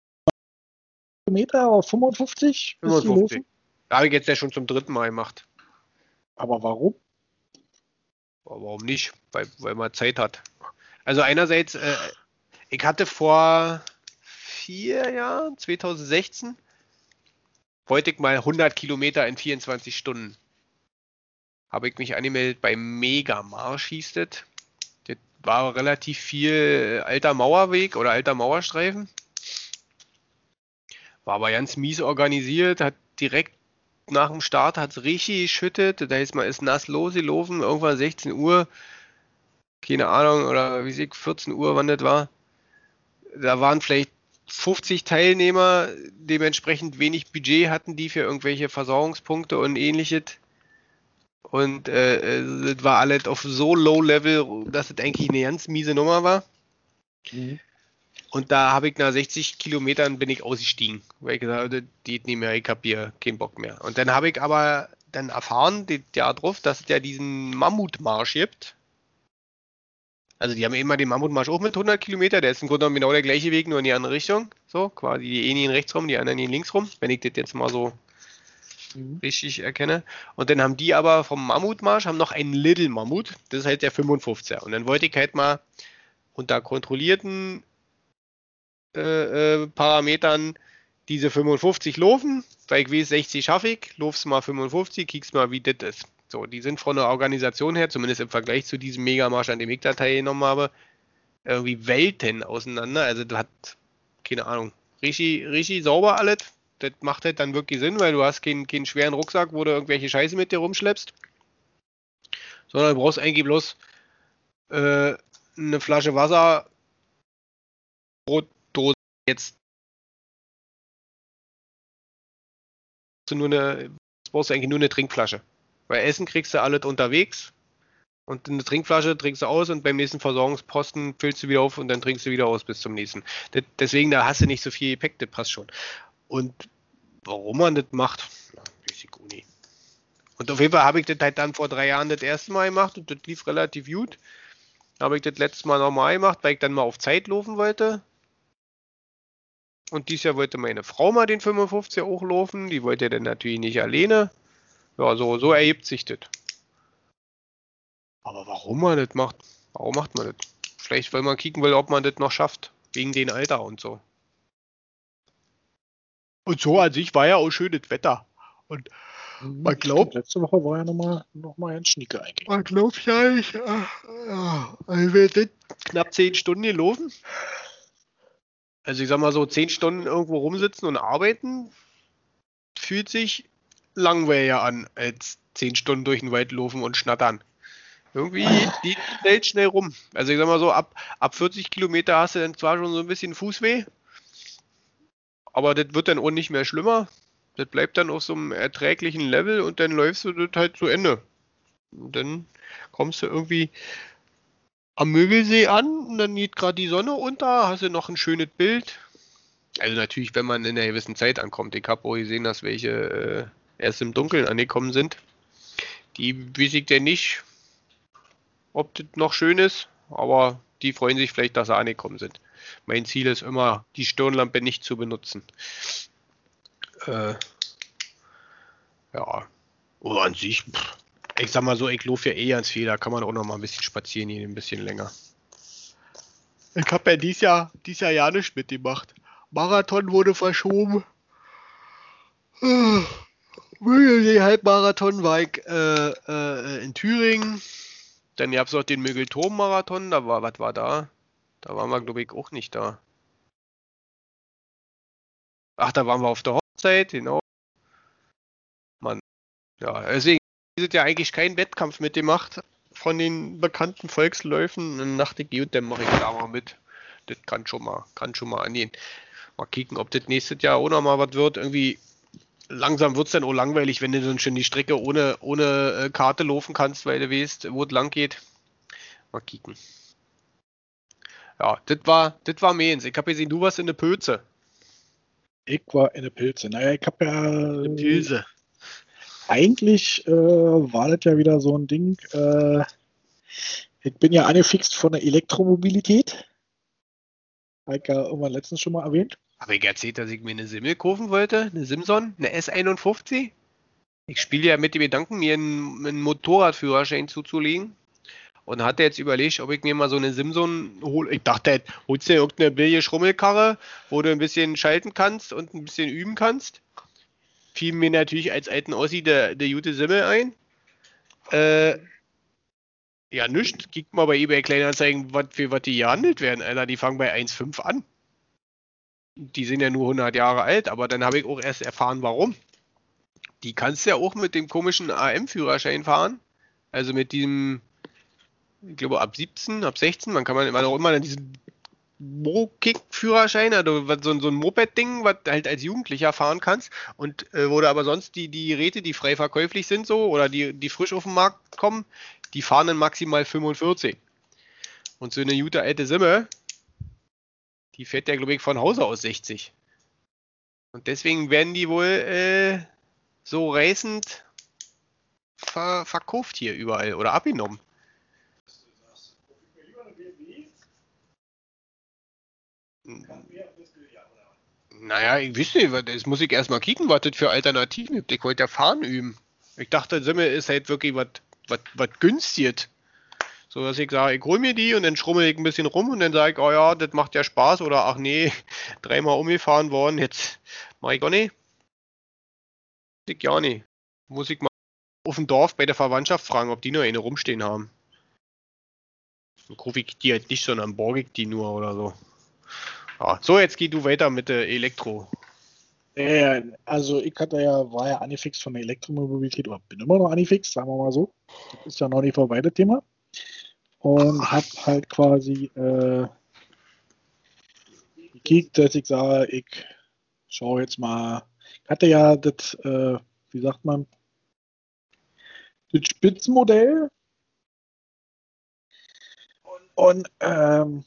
A: Meter oder fünfundfünfzig? Bist du
B: fünfundfünfzig.
A: gelaufen?
B: Habe ich jetzt ja schon zum dritten Mal gemacht.
A: Aber warum?
B: Aber warum nicht? Weil, weil man Zeit hat. Also einerseits, äh, ich hatte vor vier Jahren, zwanzig sechzehn, wollte ich mal hundert Kilometer in vierundzwanzig Stunden. Habe ich mich angemeldet bei Megamarsch, hieß das. Das war relativ viel alter Mauerweg oder alter Mauerstreifen. War aber ganz mies organisiert, hat direkt nach dem Start hat es richtig geschüttet. Da ist man ist nass losgelaufen, irgendwann sechzehn Uhr, keine Ahnung, oder wie ich, vierzehn Uhr, wann das war. Da waren vielleicht fünfzig Teilnehmer, dementsprechend wenig Budget hatten die für irgendwelche Versorgungspunkte und ähnliches. Und äh, das war alles auf so low level, dass es eigentlich eine ganz miese Nummer war.
A: Mhm.
B: Und da habe ich nach sechzig Kilometern bin ich ausgestiegen, weil ich gesagt habe, das geht nicht mehr, ich habe hier keinen Bock mehr. Und dann habe ich aber dann erfahren, das Jahr drauf, dass es ja diesen Mammutmarsch gibt. Also die haben immer den Mammutmarsch auch mit hundert Kilometer, der ist im Grunde genommen genau der gleiche Weg, nur in die andere Richtung. So, quasi die einen rechts rum, die anderen links rum, wenn ich das jetzt mal so mhm. richtig erkenne. Und dann haben die aber vom Mammutmarsch, haben noch einen Little Mammut, das ist halt der fünfundfünfziger. Und dann wollte ich halt mal unter kontrollierten Äh, äh, Parametern diese fünfundfünfzig laufen, weil ich weiß, sechzig schaffe ich, laufst mal fünfundfünfzig, kickst mal, wie das ist. So, die sind von der Organisation her, zumindest im Vergleich zu diesem Megamarsch, an dem ich da teilgenommen habe, irgendwie Welten auseinander. Also das hat, keine Ahnung, richtig, richtig sauber alles. Das macht halt dann wirklich Sinn, weil du hast keinen, keinen schweren Rucksack, wo du irgendwelche Scheiße mit dir rumschleppst, sondern du brauchst eigentlich bloß äh, eine Flasche Wasser, Brot, jetzt du nur eine, brauchst du eigentlich nur eine Trinkflasche. Weil Essen kriegst du alles unterwegs und eine Trinkflasche trinkst du aus und beim nächsten Versorgungsposten füllst du wieder auf und dann trinkst du wieder aus bis zum nächsten. Das, deswegen, da hast du nicht so viel Gepäck, das passt schon. Und warum man das macht, na, weiß ich auch nicht. Und auf jeden Fall habe ich das halt dann vor drei Jahren das erste Mal gemacht und das lief relativ gut. Habe ich das letztes Mal nochmal gemacht, weil ich dann mal auf Zeit laufen wollte. Und dieses Jahr wollte meine Frau mal den fünfundfünfziger auch laufen. Die wollte dann natürlich nicht alleine. Ja, so, so ergibt sich das. Aber warum man das macht? Warum macht man das? Vielleicht, weil man kicken will, ob man das noch schafft. Wegen dem Alter und so. Und so an sich war ja auch schönes Wetter. Und man glaubt...
A: Letzte Woche war ja nochmal noch mal ein Schnieke eigentlich.
B: Man glaubt ja nicht... Also wir sind knapp zehn Stunden gelaufen. Also ich sag mal so, zehn Stunden irgendwo rumsitzen und arbeiten, fühlt sich langweiliger an, als zehn Stunden durch den Wald laufen und schnattern. Irgendwie geht die Welt schnell rum. Also ich sag mal so, ab, ab vierzig Kilometer hast du dann zwar schon so ein bisschen Fußweh, aber das wird dann auch nicht mehr schlimmer. Das bleibt dann auf so einem erträglichen Level und dann läufst du das halt zu Ende. Und dann kommst du irgendwie am Mögelsee an und dann geht gerade die Sonne unter, hast du noch ein schönes Bild. Also natürlich, wenn man in einer gewissen Zeit ankommt. Ich habe auch gesehen, dass welche äh, erst im Dunkeln angekommen sind. Die weiß ich denn nicht, ob das noch schön ist, aber die freuen sich vielleicht, dass sie angekommen sind. Mein Ziel ist immer, die Stirnlampe nicht zu benutzen. Äh, ja, oder an sich, pff, ich sag mal so, ich laufe ja eh ganz viel, da kann man auch noch mal ein bisschen spazieren gehen, ein bisschen länger. Ich habe ja dieses Jahr, dieses Jahr ja nichts mitgemacht. Marathon wurde verschoben. Mögelsee Halbmarathon war ich äh, äh, in Thüringen. Dann gab es noch den Mögelturm-Marathon, da war, was war da? Da waren wir, glaube ich, auch nicht da. Ach, da waren wir auf der Hochzeit, genau. Mann, ja, deswegen ist ja eigentlich kein Wettkampf mitgemacht von den bekannten Volksläufen. Dann dachte ich, gut, dann mache ich da mal mit. Das kann schon mal, kann schon mal angehen. Mal kicken, ob das nächstes Jahr auch noch mal was wird. Irgendwie langsam wird es dann auch langweilig, wenn du dann schon die Strecke ohne, ohne äh, Karte laufen kannst, weil du weißt, wo es lang geht. Mal kicken. Ja, das war, das war meins. Ich habe gesehen, du warst in der Pölze.
A: Ich war in der Pilze. Naja, ich habe ja.
B: Eine Pilze.
A: Eigentlich äh, war das ja wieder so ein Ding. Äh, ich bin ja angefixt von der Elektromobilität. Habe ich ja irgendwann letztens schon mal erwähnt.
B: Habe ich erzählt, dass ich mir eine Simmel kaufen wollte? Eine Simson? Eine S einundfünfzig? Ich spiele ja mit dem Gedanken, mir einen, einen Motorradführerschein zuzulegen. Und hatte jetzt überlegt, ob ich mir mal so eine Simson hole. Ich dachte, holst du dir irgendeine billige Schrummelkarre, wo du ein bisschen schalten kannst und ein bisschen üben kannst. Fiel mir natürlich als alten Ossi der, der gute Simmel ein. Äh, ja, nichts. Kick mal bei eBay Kleinanzeigen, was für was die gehandelt werden, Alter. Die fangen bei eins Komma fünf an. Die sind ja nur hundert Jahre alt, aber dann habe ich auch erst erfahren, warum. Die kannst du ja auch mit dem komischen A M-Führerschein fahren. Also mit diesem, ich glaube ab siebzehn, ab sechzehn, man kann man auch immer diesen Mo-Kick-Führerschein, also so, so ein Moped-Ding, was du halt als Jugendlicher fahren kannst und äh, wo du aber sonst die, die Geräte, die frei verkäuflich sind so oder die, die frisch auf den Markt kommen, die fahren dann maximal fünfundvierzig. Und so eine gute alte Simme, die fährt ja glaube ich von Hause aus sechzig. Und deswegen werden die wohl äh, so reißend ver verkauft hier überall oder abgenommen. Naja, ich weiß nicht, das muss ich erstmal kicken, was das für Alternativen gibt. Ich wollte ja fahren üben. Ich dachte, Simmel ist halt wirklich was günstiges. So dass ich sage, ich hole mir die und dann schrummel ich ein bisschen rum und dann sage ich, oh ja, das macht ja Spaß oder ach nee, dreimal umgefahren worden, jetzt mach ich gar nicht. Ich ja nicht. Muss ich mal auf dem Dorf bei der Verwandtschaft fragen, ob die nur eine rumstehen haben. Dann kaufe ich die halt nicht, sondern borge ich die nur oder so. Ja, so, jetzt geh du weiter mit der Elektro.
A: Ja, also ich hatte ja, war ja angefixt von der Elektromobilität oder bin immer noch angefixt, sagen wir mal so. Das ist ja noch nicht vorbei, das Thema. Und hab halt quasi äh, gekickt, dass ich sage, ich schaue jetzt mal. Ich hatte ja das, äh, wie sagt man, das Spitzenmodell. Und ähm,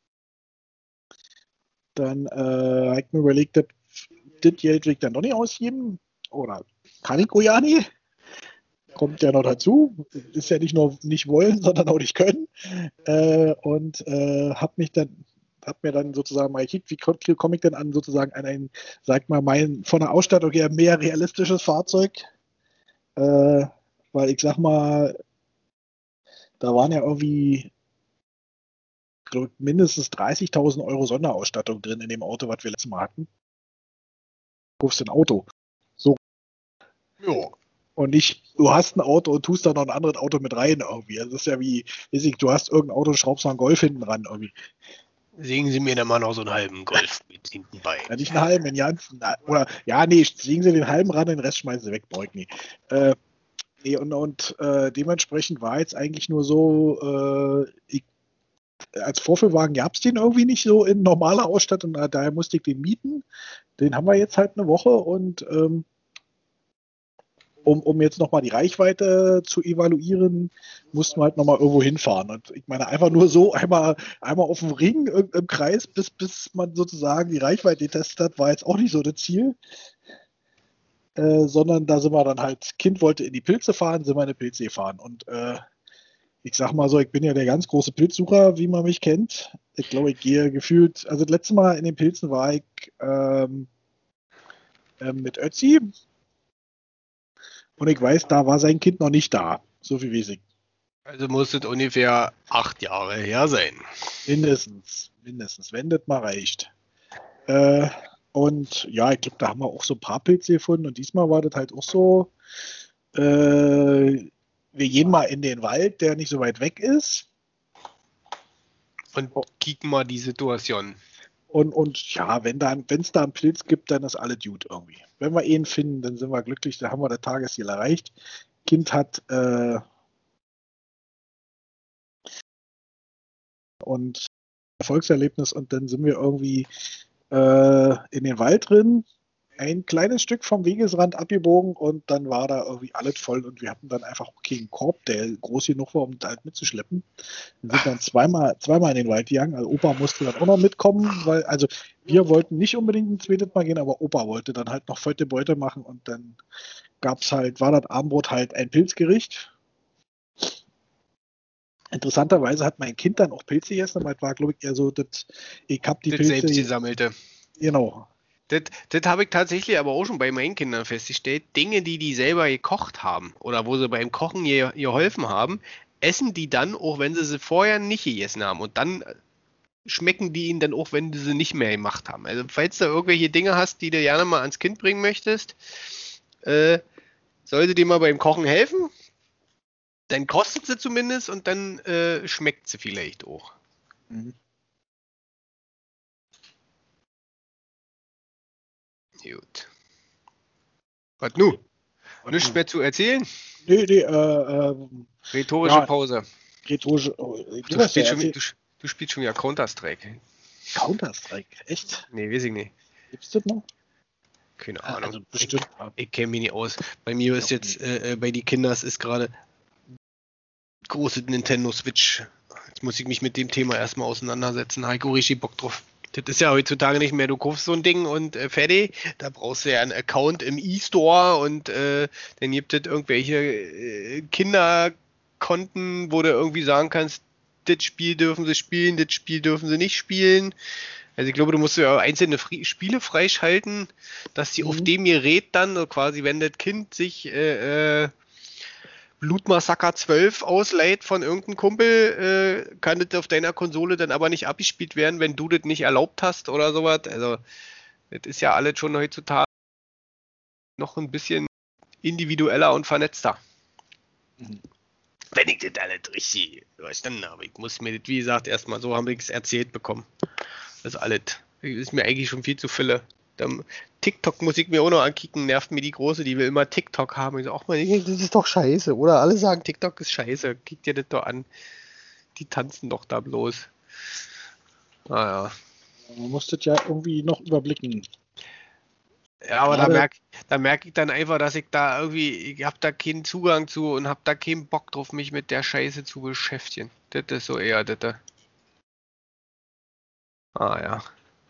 A: dann äh, habe ich mir überlegt, das, das Geld will ich dann noch nicht ausgeben. Oder kann ich auch ja nicht. Kommt ja noch dazu. Ist ja nicht nur nicht wollen, sondern auch nicht können. Äh, und äh, habe mich dann, hab mir dann sozusagen mal gekickt, wie komme ich denn an sozusagen an ein, sag mal, mein von der Ausstattung her mehr realistisches Fahrzeug. Äh, weil ich sag mal, da waren ja irgendwie glaub, mindestens dreißigtausend Euro Sonderausstattung drin in dem Auto, was wir letztes Mal hatten. Du kaufst ein Auto. So.
B: Ja.
A: Und nicht, du hast ein Auto und tust da noch ein anderes Auto mit rein irgendwie. Also das ist ja wie, weiß ich, du hast irgendein Auto und schraubst noch einen Golf hinten ran irgendwie.
B: Sägen Sie mir dann mal noch so einen halben Golf mit hinten bei.
A: Ja, nicht einen halben, den ganzen. Oder, ja, nee, sägen Sie den halben ran, den Rest schmeißen Sie weg, brauche ich nie. Äh, nee, und, und äh, dementsprechend war jetzt eigentlich nur so, äh, ich als Vorführwagen gab es den irgendwie nicht so in normaler Ausstattung, daher musste ich den mieten. Den haben wir jetzt halt eine Woche und ähm, um, um jetzt nochmal die Reichweite zu evaluieren, mussten wir halt nochmal irgendwo hinfahren. Und ich meine, einfach nur so einmal, einmal auf dem Ring im, im Kreis, bis, bis man sozusagen die Reichweite getestet hat, war jetzt auch nicht so das Ziel. Äh, sondern da sind wir dann halt, Kind wollte in die Pilze fahren, sind wir in die Pilze gefahren. Und äh, ich sag mal so, ich bin ja der ganz große Pilzsucher, wie man mich kennt. Ich glaube, ich gehe gefühlt, also das letzte Mal in den Pilzen war ich ähm, ähm, mit Ötzi. Und ich weiß, da war sein Kind noch nicht da. So viel weiß ich.
B: Also muss es ungefähr acht Jahre her sein.
A: Mindestens. Mindestens, wenn das mal reicht. Äh, und ja, ich glaube, da haben wir auch so ein paar Pilze gefunden. Und diesmal war das halt auch so, äh, wir gehen mal in den Wald, der nicht so weit weg ist.
B: Und kicken mal die Situation.
A: Und, und ja, wenn es da einen Pilz gibt, dann ist alles gut irgendwie. Wenn wir ihn finden, dann sind wir glücklich, dann haben wir das Tagesziel erreicht. Kind hat äh, und Erfolgserlebnis und dann sind wir irgendwie äh, in den Wald drin, ein kleines Stück vom Wegesrand abgebogen und dann war da irgendwie alles voll und wir hatten dann einfach okay einen Korb, der groß genug war, um da halt mitzuschleppen. Dann sind dann zweimal, zweimal in den Wald gegangen. Also Opa musste dann auch noch mitkommen, weil, also wir wollten nicht unbedingt ein zweites Mal gehen, aber Opa wollte dann halt noch fette Beute machen und dann gab's halt, war das Abendbrot halt ein Pilzgericht. Interessanterweise hat mein Kind dann auch Pilze gegessen, aber das war, glaube ich, eher so, dass ich hab die
B: Das
A: Pilze.
B: selbst gesammelte.
A: Genau.
B: Das, das habe ich tatsächlich aber auch schon bei meinen Kindern festgestellt. Dinge, die die selber gekocht haben oder wo sie beim Kochen ge geholfen haben, essen die dann, auch wenn sie sie vorher nicht gegessen haben. Und dann schmecken die ihnen dann auch, wenn du sie nicht mehr gemacht haben. Also falls du irgendwelche Dinge hast, die du gerne mal ans Kind bringen möchtest, äh, sollte dir mal beim Kochen helfen. Dann kostet sie zumindest und dann äh, schmeckt sie vielleicht auch.
A: Mhm.
B: Gut. Was nun? Nichts mehr zu erzählen?
A: Nee, nee, äh, äh,
B: Rhetorische
A: ja,
B: Pause.
A: rhetorische, oh, du,
B: Du
A: hast ja
B: spielst, schon,
A: erzählt,
B: du, du spielst schon wieder Counter-Strike.
A: Counter-Strike, echt?
B: Nee, weiß ich nicht.
A: Gibt's das noch?
B: Keine
A: Ah,
B: Ahnung.
A: also bestimmt.
B: Ich, ich kenne mich nicht aus. Bei mir ist
A: Ja,
B: jetzt, äh, bei den Kindern ist gerade große Nintendo Switch. Jetzt muss ich mich mit dem Thema erstmal auseinandersetzen. Habe ich auch richtig Bock drauf. Das ist ja heutzutage nicht mehr, du kaufst so ein Ding und äh, fertig. Da brauchst du ja einen Account im E-Store und äh, dann gibt es irgendwelche äh, Kinderkonten, wo du irgendwie sagen kannst, das Spiel dürfen sie spielen, das Spiel dürfen sie nicht spielen. Also ich glaube, du musst ja einzelne Fri Spiele freischalten, dass die
A: Mhm.
B: auf dem Gerät dann, so quasi wenn das Kind sich äh, äh, Blutmassaker zwölf ausleiht von irgendeinem Kumpel, äh, kann das auf deiner Konsole dann aber nicht abgespielt werden, wenn du das nicht erlaubt hast oder sowas. Also das ist ja alles schon heutzutage noch ein bisschen individueller und vernetzter.
A: Mhm.
B: Wenn ich das alles richtig verstanden habe. Ich muss mir das, wie gesagt, erstmal so habe ich es erzählt bekommen. Das ist alles. Das ist mir eigentlich schon viel zu viele. Dann, TikTok muss ich mir auch noch ankicken, nervt mir die Große, die will immer TikTok haben. Ich so, ach man, das ist doch scheiße. Oder alle sagen, TikTok ist scheiße. Kick dir das doch an. Die tanzen doch da bloß. Naja.
A: Man muss das ja irgendwie noch überblicken.
B: Ja, aber da
A: Gerade-
B: merke da merk ich dann einfach, dass ich da irgendwie, ich habe da keinen Zugang zu und habe da keinen Bock drauf, mich mit der Scheiße zu beschäftigen. Das ist so eher das. da. Ah ja.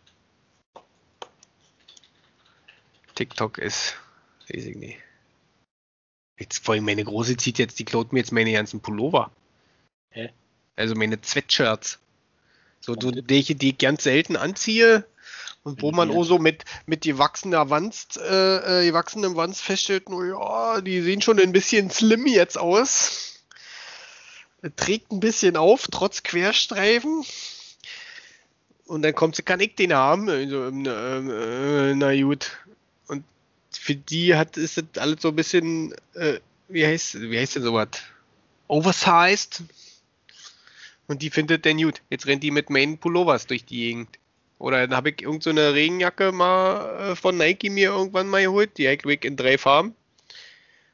B: TikTok ist, weiß ich nicht. Jetzt vor allem meine Große zieht jetzt, die klaut mir jetzt meine ganzen Pullover.
A: Hä?
B: Also meine Sweatshirts. So, so
A: Warum?
B: welche, die ich ganz selten anziehe und wo
A: Wenn
B: man
A: die
B: auch
A: jetzt-
B: so mit, mit gewachsener Wanst, äh, äh, gewachsenem Wanst feststellt, oh ja, die sehen schon ein bisschen slim jetzt aus. Trägt ein bisschen auf, trotz Querstreifen. Und dann kommt sie, kann ich den haben? Also, ähm, äh, na gut. Und für die hat ist das alles so ein bisschen, äh, wie heißt, wie heißt denn sowas? Oversized. Und die findet den gut. Jetzt rennt die mit meinen Pullovers durch die Gegend. Oder dann habe ich irgend so eine Regenjacke mal äh, von Nike mir irgendwann mal geholt. Die habe ich in drei Farben.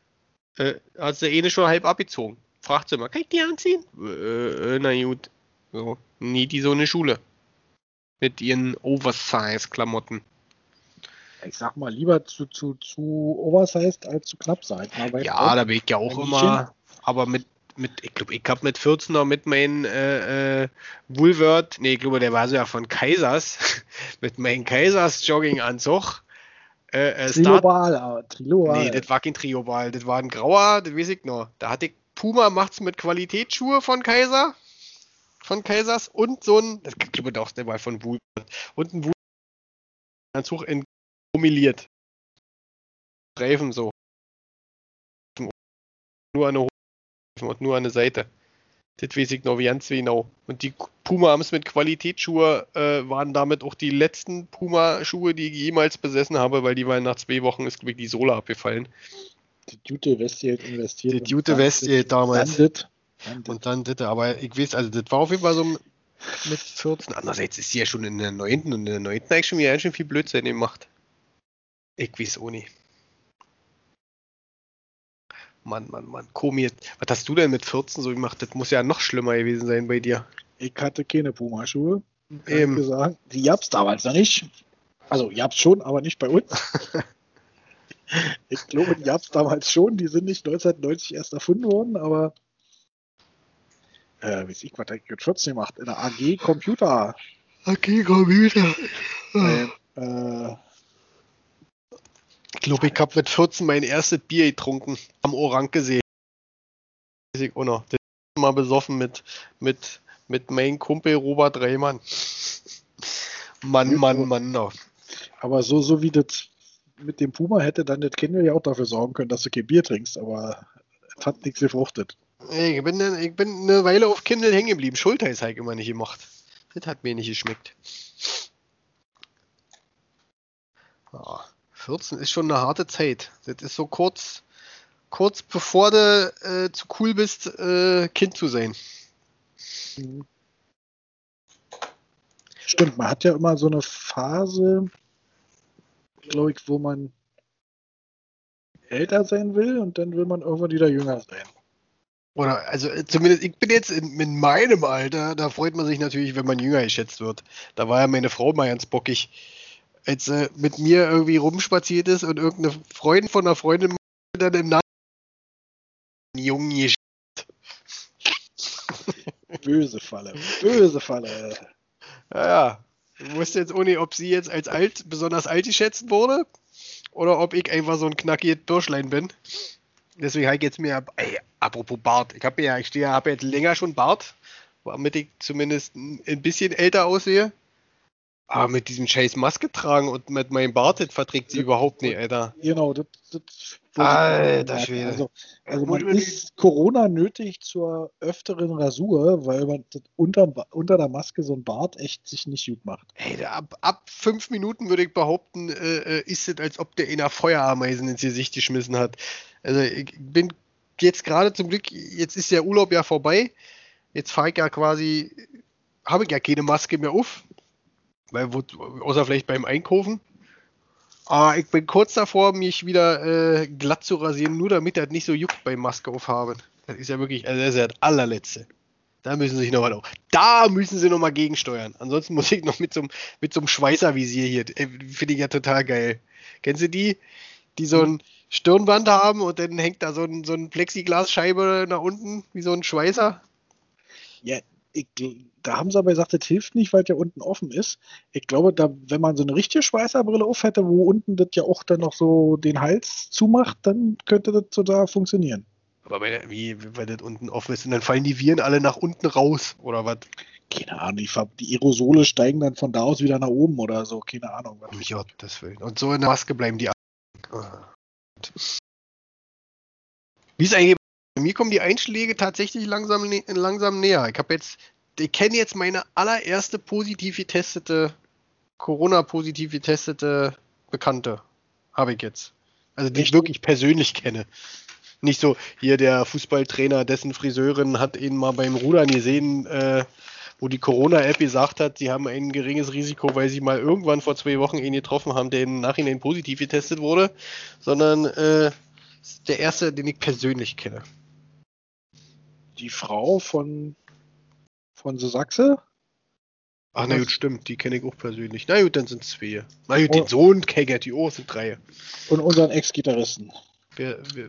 B: Äh, hat sie eh schon halb abgezogen. Fragt sie mal, kann ich die anziehen? Äh, äh, na gut. So, nie die so eine Schule. Mit ihren Oversize-Klamotten.
A: Ich sag mal, lieber zu, zu, zu oversized als zu knapp, sag ich mal. Bei
B: Ja,
A: Frauen.
B: da bin ich ja auch
A: Bei
B: immer, aber mit, mit ich glaube, ich habe mit vierzehn noch mit meinem äh, äh, Woolworth, nee, ich glaube, der war so ja von Kaisers, mit meinem Kaisers Jogginganzug. Äh, äh, Start,
A: Trilobal, aber Trilobal.
B: nee, das war kein Triobal, das war ein grauer, das weiß ich noch. Da hatte ich Puma macht's mit Qualitätsschuhe von Kaiser, von Kaisers und so ein, das ich glaube doch, der war von Woolworth, und ein Woolworth-Anzug in chromiert. Reifen so. Nur eine Hose und nur eine Seite. Das weiß ich noch wie ganz genau. Und die Puma-Arms mit Qualitätsschuhe äh, waren damit auch die letzten Puma-Schuhe, die ich jemals besessen habe, weil die waren nach zwei Wochen ist, glaube ich, die Sohle abgefallen.
A: Die Jute Westgeld investiert.
B: Die Jute Westgeld damals.
A: Dann dit, dann dit.
B: Und dann das, aber ich weiß, also das war auf jeden Fall so mit vierzehn. Andererseits ist sie ja schon in der neunten und in der neunten eigentlich schon wieder ganz schön viel Blödsinn gemacht. Ich weiß auch nicht. Mann, Mann, Mann, komisch. Was hast du denn mit vierzehn so gemacht? Das muss ja noch schlimmer gewesen sein bei dir.
A: Ich hatte keine Puma-Schuhe.
B: Eben.
A: Gesagt. Die gab's damals noch nicht. Also, die gab's schon, aber nicht bei uns. Ich glaube, die gab's damals schon. Die sind nicht neunzehnhundertneunzig erst erfunden worden, aber äh, weiß ich, was habe ich mit vierzehn gemacht? In der A G Computer.
B: A G Computer.
A: Äh, äh,
B: Ich glaube, ich habe mit vierzehn mein erstes Bier getrunken. Am Orankesee. Weiß ich auch noch. Das ist mal besoffen mit, mit, mit meinem Kumpel Robert Reimann. Mann, Mann, Mann. No.
A: Aber so, so wie das mit dem Puma hätte, dann das Kind ja auch dafür sorgen können, dass du kein Bier trinkst, aber es hat nichts gefruchtet.
B: Ich bin, ich bin eine Weile auf Kindle hängen geblieben. Schulteis habe ich immer nicht gemacht. Das hat mir nicht geschmeckt. Ja, vierzehn ist schon eine harte Zeit. Das ist so kurz, kurz bevor du äh, zu cool bist, äh, Kind zu sein.
A: Stimmt, man hat ja immer so eine Phase, glaube ich, wo man älter sein will und dann will man irgendwann wieder jünger sein.
B: Oder, also zumindest, ich bin jetzt in, in meinem Alter, da freut man sich natürlich, wenn man jünger geschätzt wird. Da war ja meine Frau mal ganz bockig, als sie äh, mit mir irgendwie rumspaziert ist und irgendeine Freundin von einer Freundin dann im Namen Jungen geschätzt.
A: Böse Falle, böse Falle.
B: Ja, ja. Ich wusste jetzt auch nicht, ob sie jetzt als alt, besonders alt geschätzt wurde oder ob ich einfach so ein knackiges Bürschlein bin. Deswegen habe ich jetzt mir, ey, apropos Bart, ich habe ja, ich stehe, habe jetzt länger schon Bart, damit ich zumindest ein bisschen älter aussehe. Aber mit diesem scheiß Maske tragen und mit meinem Bart, das verträgt sie überhaupt nicht, Alter.
A: Genau, das, das
B: Alter Schwede.
A: Also, also man ist Corona nötig zur öfteren Rasur, weil man das unter, unter der Maske so ein Bart echt sich nicht gut macht.
B: Ey, ab, ab fünf Minuten würde ich behaupten, äh, ist es, als ob der einer Feuerameisen ins Gesicht geschmissen hat. Also ich bin jetzt gerade zum Glück, jetzt ist der Urlaub ja vorbei. Jetzt fahre ich ja quasi, habe ich ja keine Maske mehr auf. Weil, wo, außer vielleicht beim Einkaufen. Aber ich bin kurz davor, mich wieder äh, glatt zu rasieren, nur damit das nicht so juckt beim Maske aufhaben. Das ist ja wirklich, also das ist ja das allerletzte. Da müssen sie sich nochmal, da müssen sie nochmal gegensteuern. Ansonsten muss ich noch mit so, mit so einem Schweißervisier hier, finde ich ja total geil. Kennst du die, die so ein Stirnband haben und dann hängt da so ein, so ein Plexiglasscheibe nach unten, wie so ein Schweißer?
A: Ja, ich, da haben sie aber gesagt, das hilft nicht, weil es ja unten offen ist. Ich glaube, da, wenn man so eine richtige Schweißerbrille auf hätte, wo unten das ja auch dann noch so den Hals zumacht, dann könnte das so da funktionieren.
B: Aber bei der, wie, weil das unten offen ist und dann fallen die Viren alle nach unten raus, oder was?
A: Keine Ahnung, die, die Aerosole steigen dann von da aus wieder nach oben oder so, keine Ahnung. Was
B: ja, das will. Und so in der Maske bleiben die. Wie ist eigentlich? Bei mir kommen die Einschläge tatsächlich langsam, langsam näher. Ich habe jetzt, ich kenne jetzt meine allererste positiv getestete, Corona-positiv getestete Bekannte. Habe ich jetzt. Also die ich wirklich persönlich kenne. Nicht so, hier der Fußballtrainer, dessen Friseurin hat ihn mal beim Rudern gesehen, äh, wo die Corona-App gesagt hat, sie haben ein geringes Risiko, weil sie mal irgendwann vor zwei Wochen ihn getroffen haben, der im Nachhinein positiv getestet wurde, sondern äh, der erste, den ich persönlich kenne.
A: Die Frau von von The Sachse.
B: Ach, na gut, stimmt, die kenne ich auch persönlich. Na gut, dann sind es zwei. Na gut,
A: Oh.
B: den Sohn kenne die auch, sind drei.
A: Und unseren Ex-Gitarristen.
B: Wer, wer,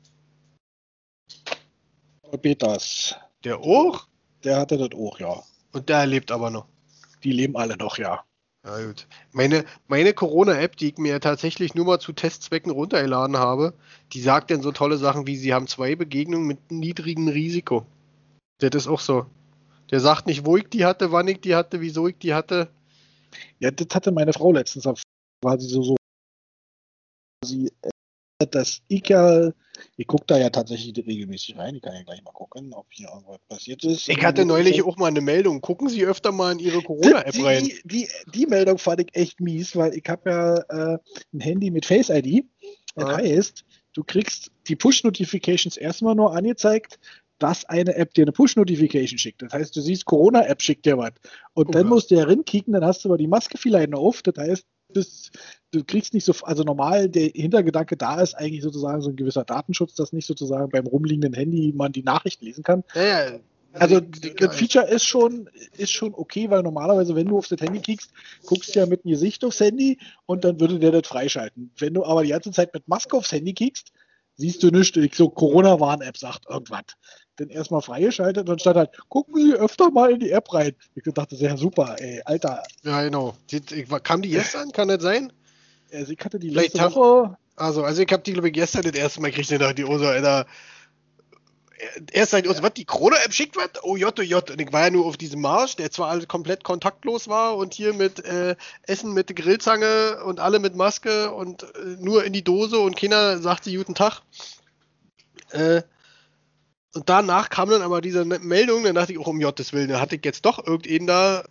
A: Peters.
B: der auch?
A: Der hatte das auch, ja.
B: Und der lebt aber noch.
A: Die leben alle noch, ja.
B: Na gut. Meine, meine Corona-App, die ich mir tatsächlich nur mal zu Testzwecken runtergeladen habe, die sagt dann so tolle Sachen wie, sie haben zwei Begegnungen mit niedrigem Risiko. Das ist auch so. Der sagt nicht, wo ich die hatte, wann ich die hatte, wieso ich die hatte.
A: Ja, das hatte meine Frau letztens. War sie so, so sie, äh, dass ich ja, ich gucke da ja tatsächlich regelmäßig rein. Ich kann ja gleich mal gucken, ob hier irgendwas passiert ist.
B: Ich hatte neulich auch mal eine Meldung. Gucken Sie öfter mal in Ihre Corona-App
A: die,
B: rein.
A: Die, die, die Meldung fand ich echt mies, weil ich habe ja äh, ein Handy mit Face I D. Das
B: Ja.
A: heißt, du kriegst die Push-Notifications erstmal nur angezeigt, dass eine App dir eine Push-Notification schickt. Das heißt, du siehst, Corona-App schickt dir was. Und
B: Oh,
A: dann
B: ja.
A: musst du ja rinkicken, dann hast du aber die Maske vielleicht noch auf. Das heißt, das, du kriegst nicht so, also normal, der Hintergedanke da ist eigentlich sozusagen so ein gewisser Datenschutz, dass nicht sozusagen beim rumliegenden Handy man die Nachrichten lesen kann.
B: Ja, ja.
A: Also
B: Die-
A: das Feature ist schon, ist schon okay, weil normalerweise, wenn du auf das Handy kickst, guckst du ja mit dem Gesicht aufs Handy und dann würde der das freischalten. Wenn du aber die ganze Zeit mit Maske aufs Handy kickst, siehst du nichts. Ich so, Corona-Warn-App sagt irgendwas. Dann erstmal freigeschaltet und stand halt, gucken Sie öfter mal in die App rein. Ich dachte, sehr super, ey, Alter.
B: Ja, genau. Die, ich, kam die gestern? Kann das sein?
A: Also ich hatte die
B: Vielleicht
A: letzte
B: haben-
A: Woche.
B: Also, also ich habe die, glaube ich, gestern das erste Mal gekriegt, und dachte die Oso, Alter. Erst sagt die Oso, was, die Corona-App schickt was? Oh J, oh J. Und ich war ja nur auf diesem Marsch, der zwar alles komplett kontaktlos war und hier mit äh, Essen mit der Grillzange und alle mit Maske und äh, nur in die Dose und keiner sagte guten Tag. Äh, und danach kam dann aber diese Ne- Meldung, dann dachte ich, oh, um Gottes Willen, da hatte ich jetzt doch irgendeinen da,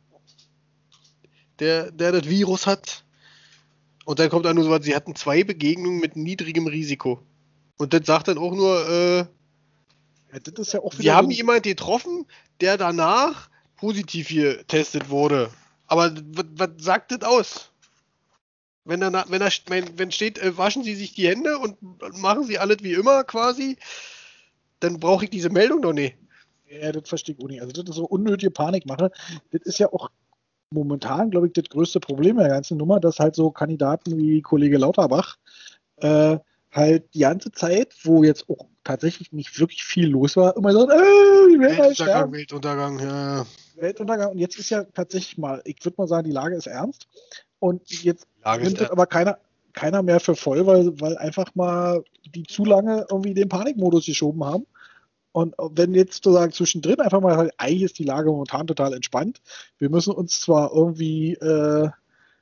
B: der, der das Virus hat. Und dann kommt dann nur so was, sie hatten zwei Begegnungen mit niedrigem Risiko. Und das sagt dann auch nur, äh,
A: Ja, das ist ja auch
B: sie
A: wieder
B: haben
A: so,
B: jemanden getroffen, der danach positiv getestet wurde. Aber was, was sagt das aus? Wenn da, wenn da wenn, wenn steht, äh, waschen Sie sich die Hände und machen Sie alles wie immer quasi, dann brauche ich diese Meldung doch nicht.
A: ja, das verstehe ich auch nicht. Also das ist so unnötige Panikmache. Das ist ja auch momentan, glaube ich, das größte Problem der ganzen Nummer, dass halt so Kandidaten wie Kollege Lauterbach äh, halt die ganze Zeit, wo jetzt auch tatsächlich nicht wirklich viel los war, immer so, äh, die Welt halt
B: Weltuntergang,
A: sterben.
B: Weltuntergang, ja.
A: Weltuntergang. Und jetzt ist ja tatsächlich mal, ich würde mal sagen, die Lage ist ernst. Und jetzt
B: Lage ist
A: nimmt das
B: ernst.
A: aber keiner, keiner mehr für voll, weil, weil einfach mal die zu lange irgendwie den Panikmodus geschoben haben. Und wenn jetzt sozusagen zwischendrin einfach mal, halt, eigentlich ist die Lage momentan total entspannt. Wir müssen uns zwar irgendwie äh,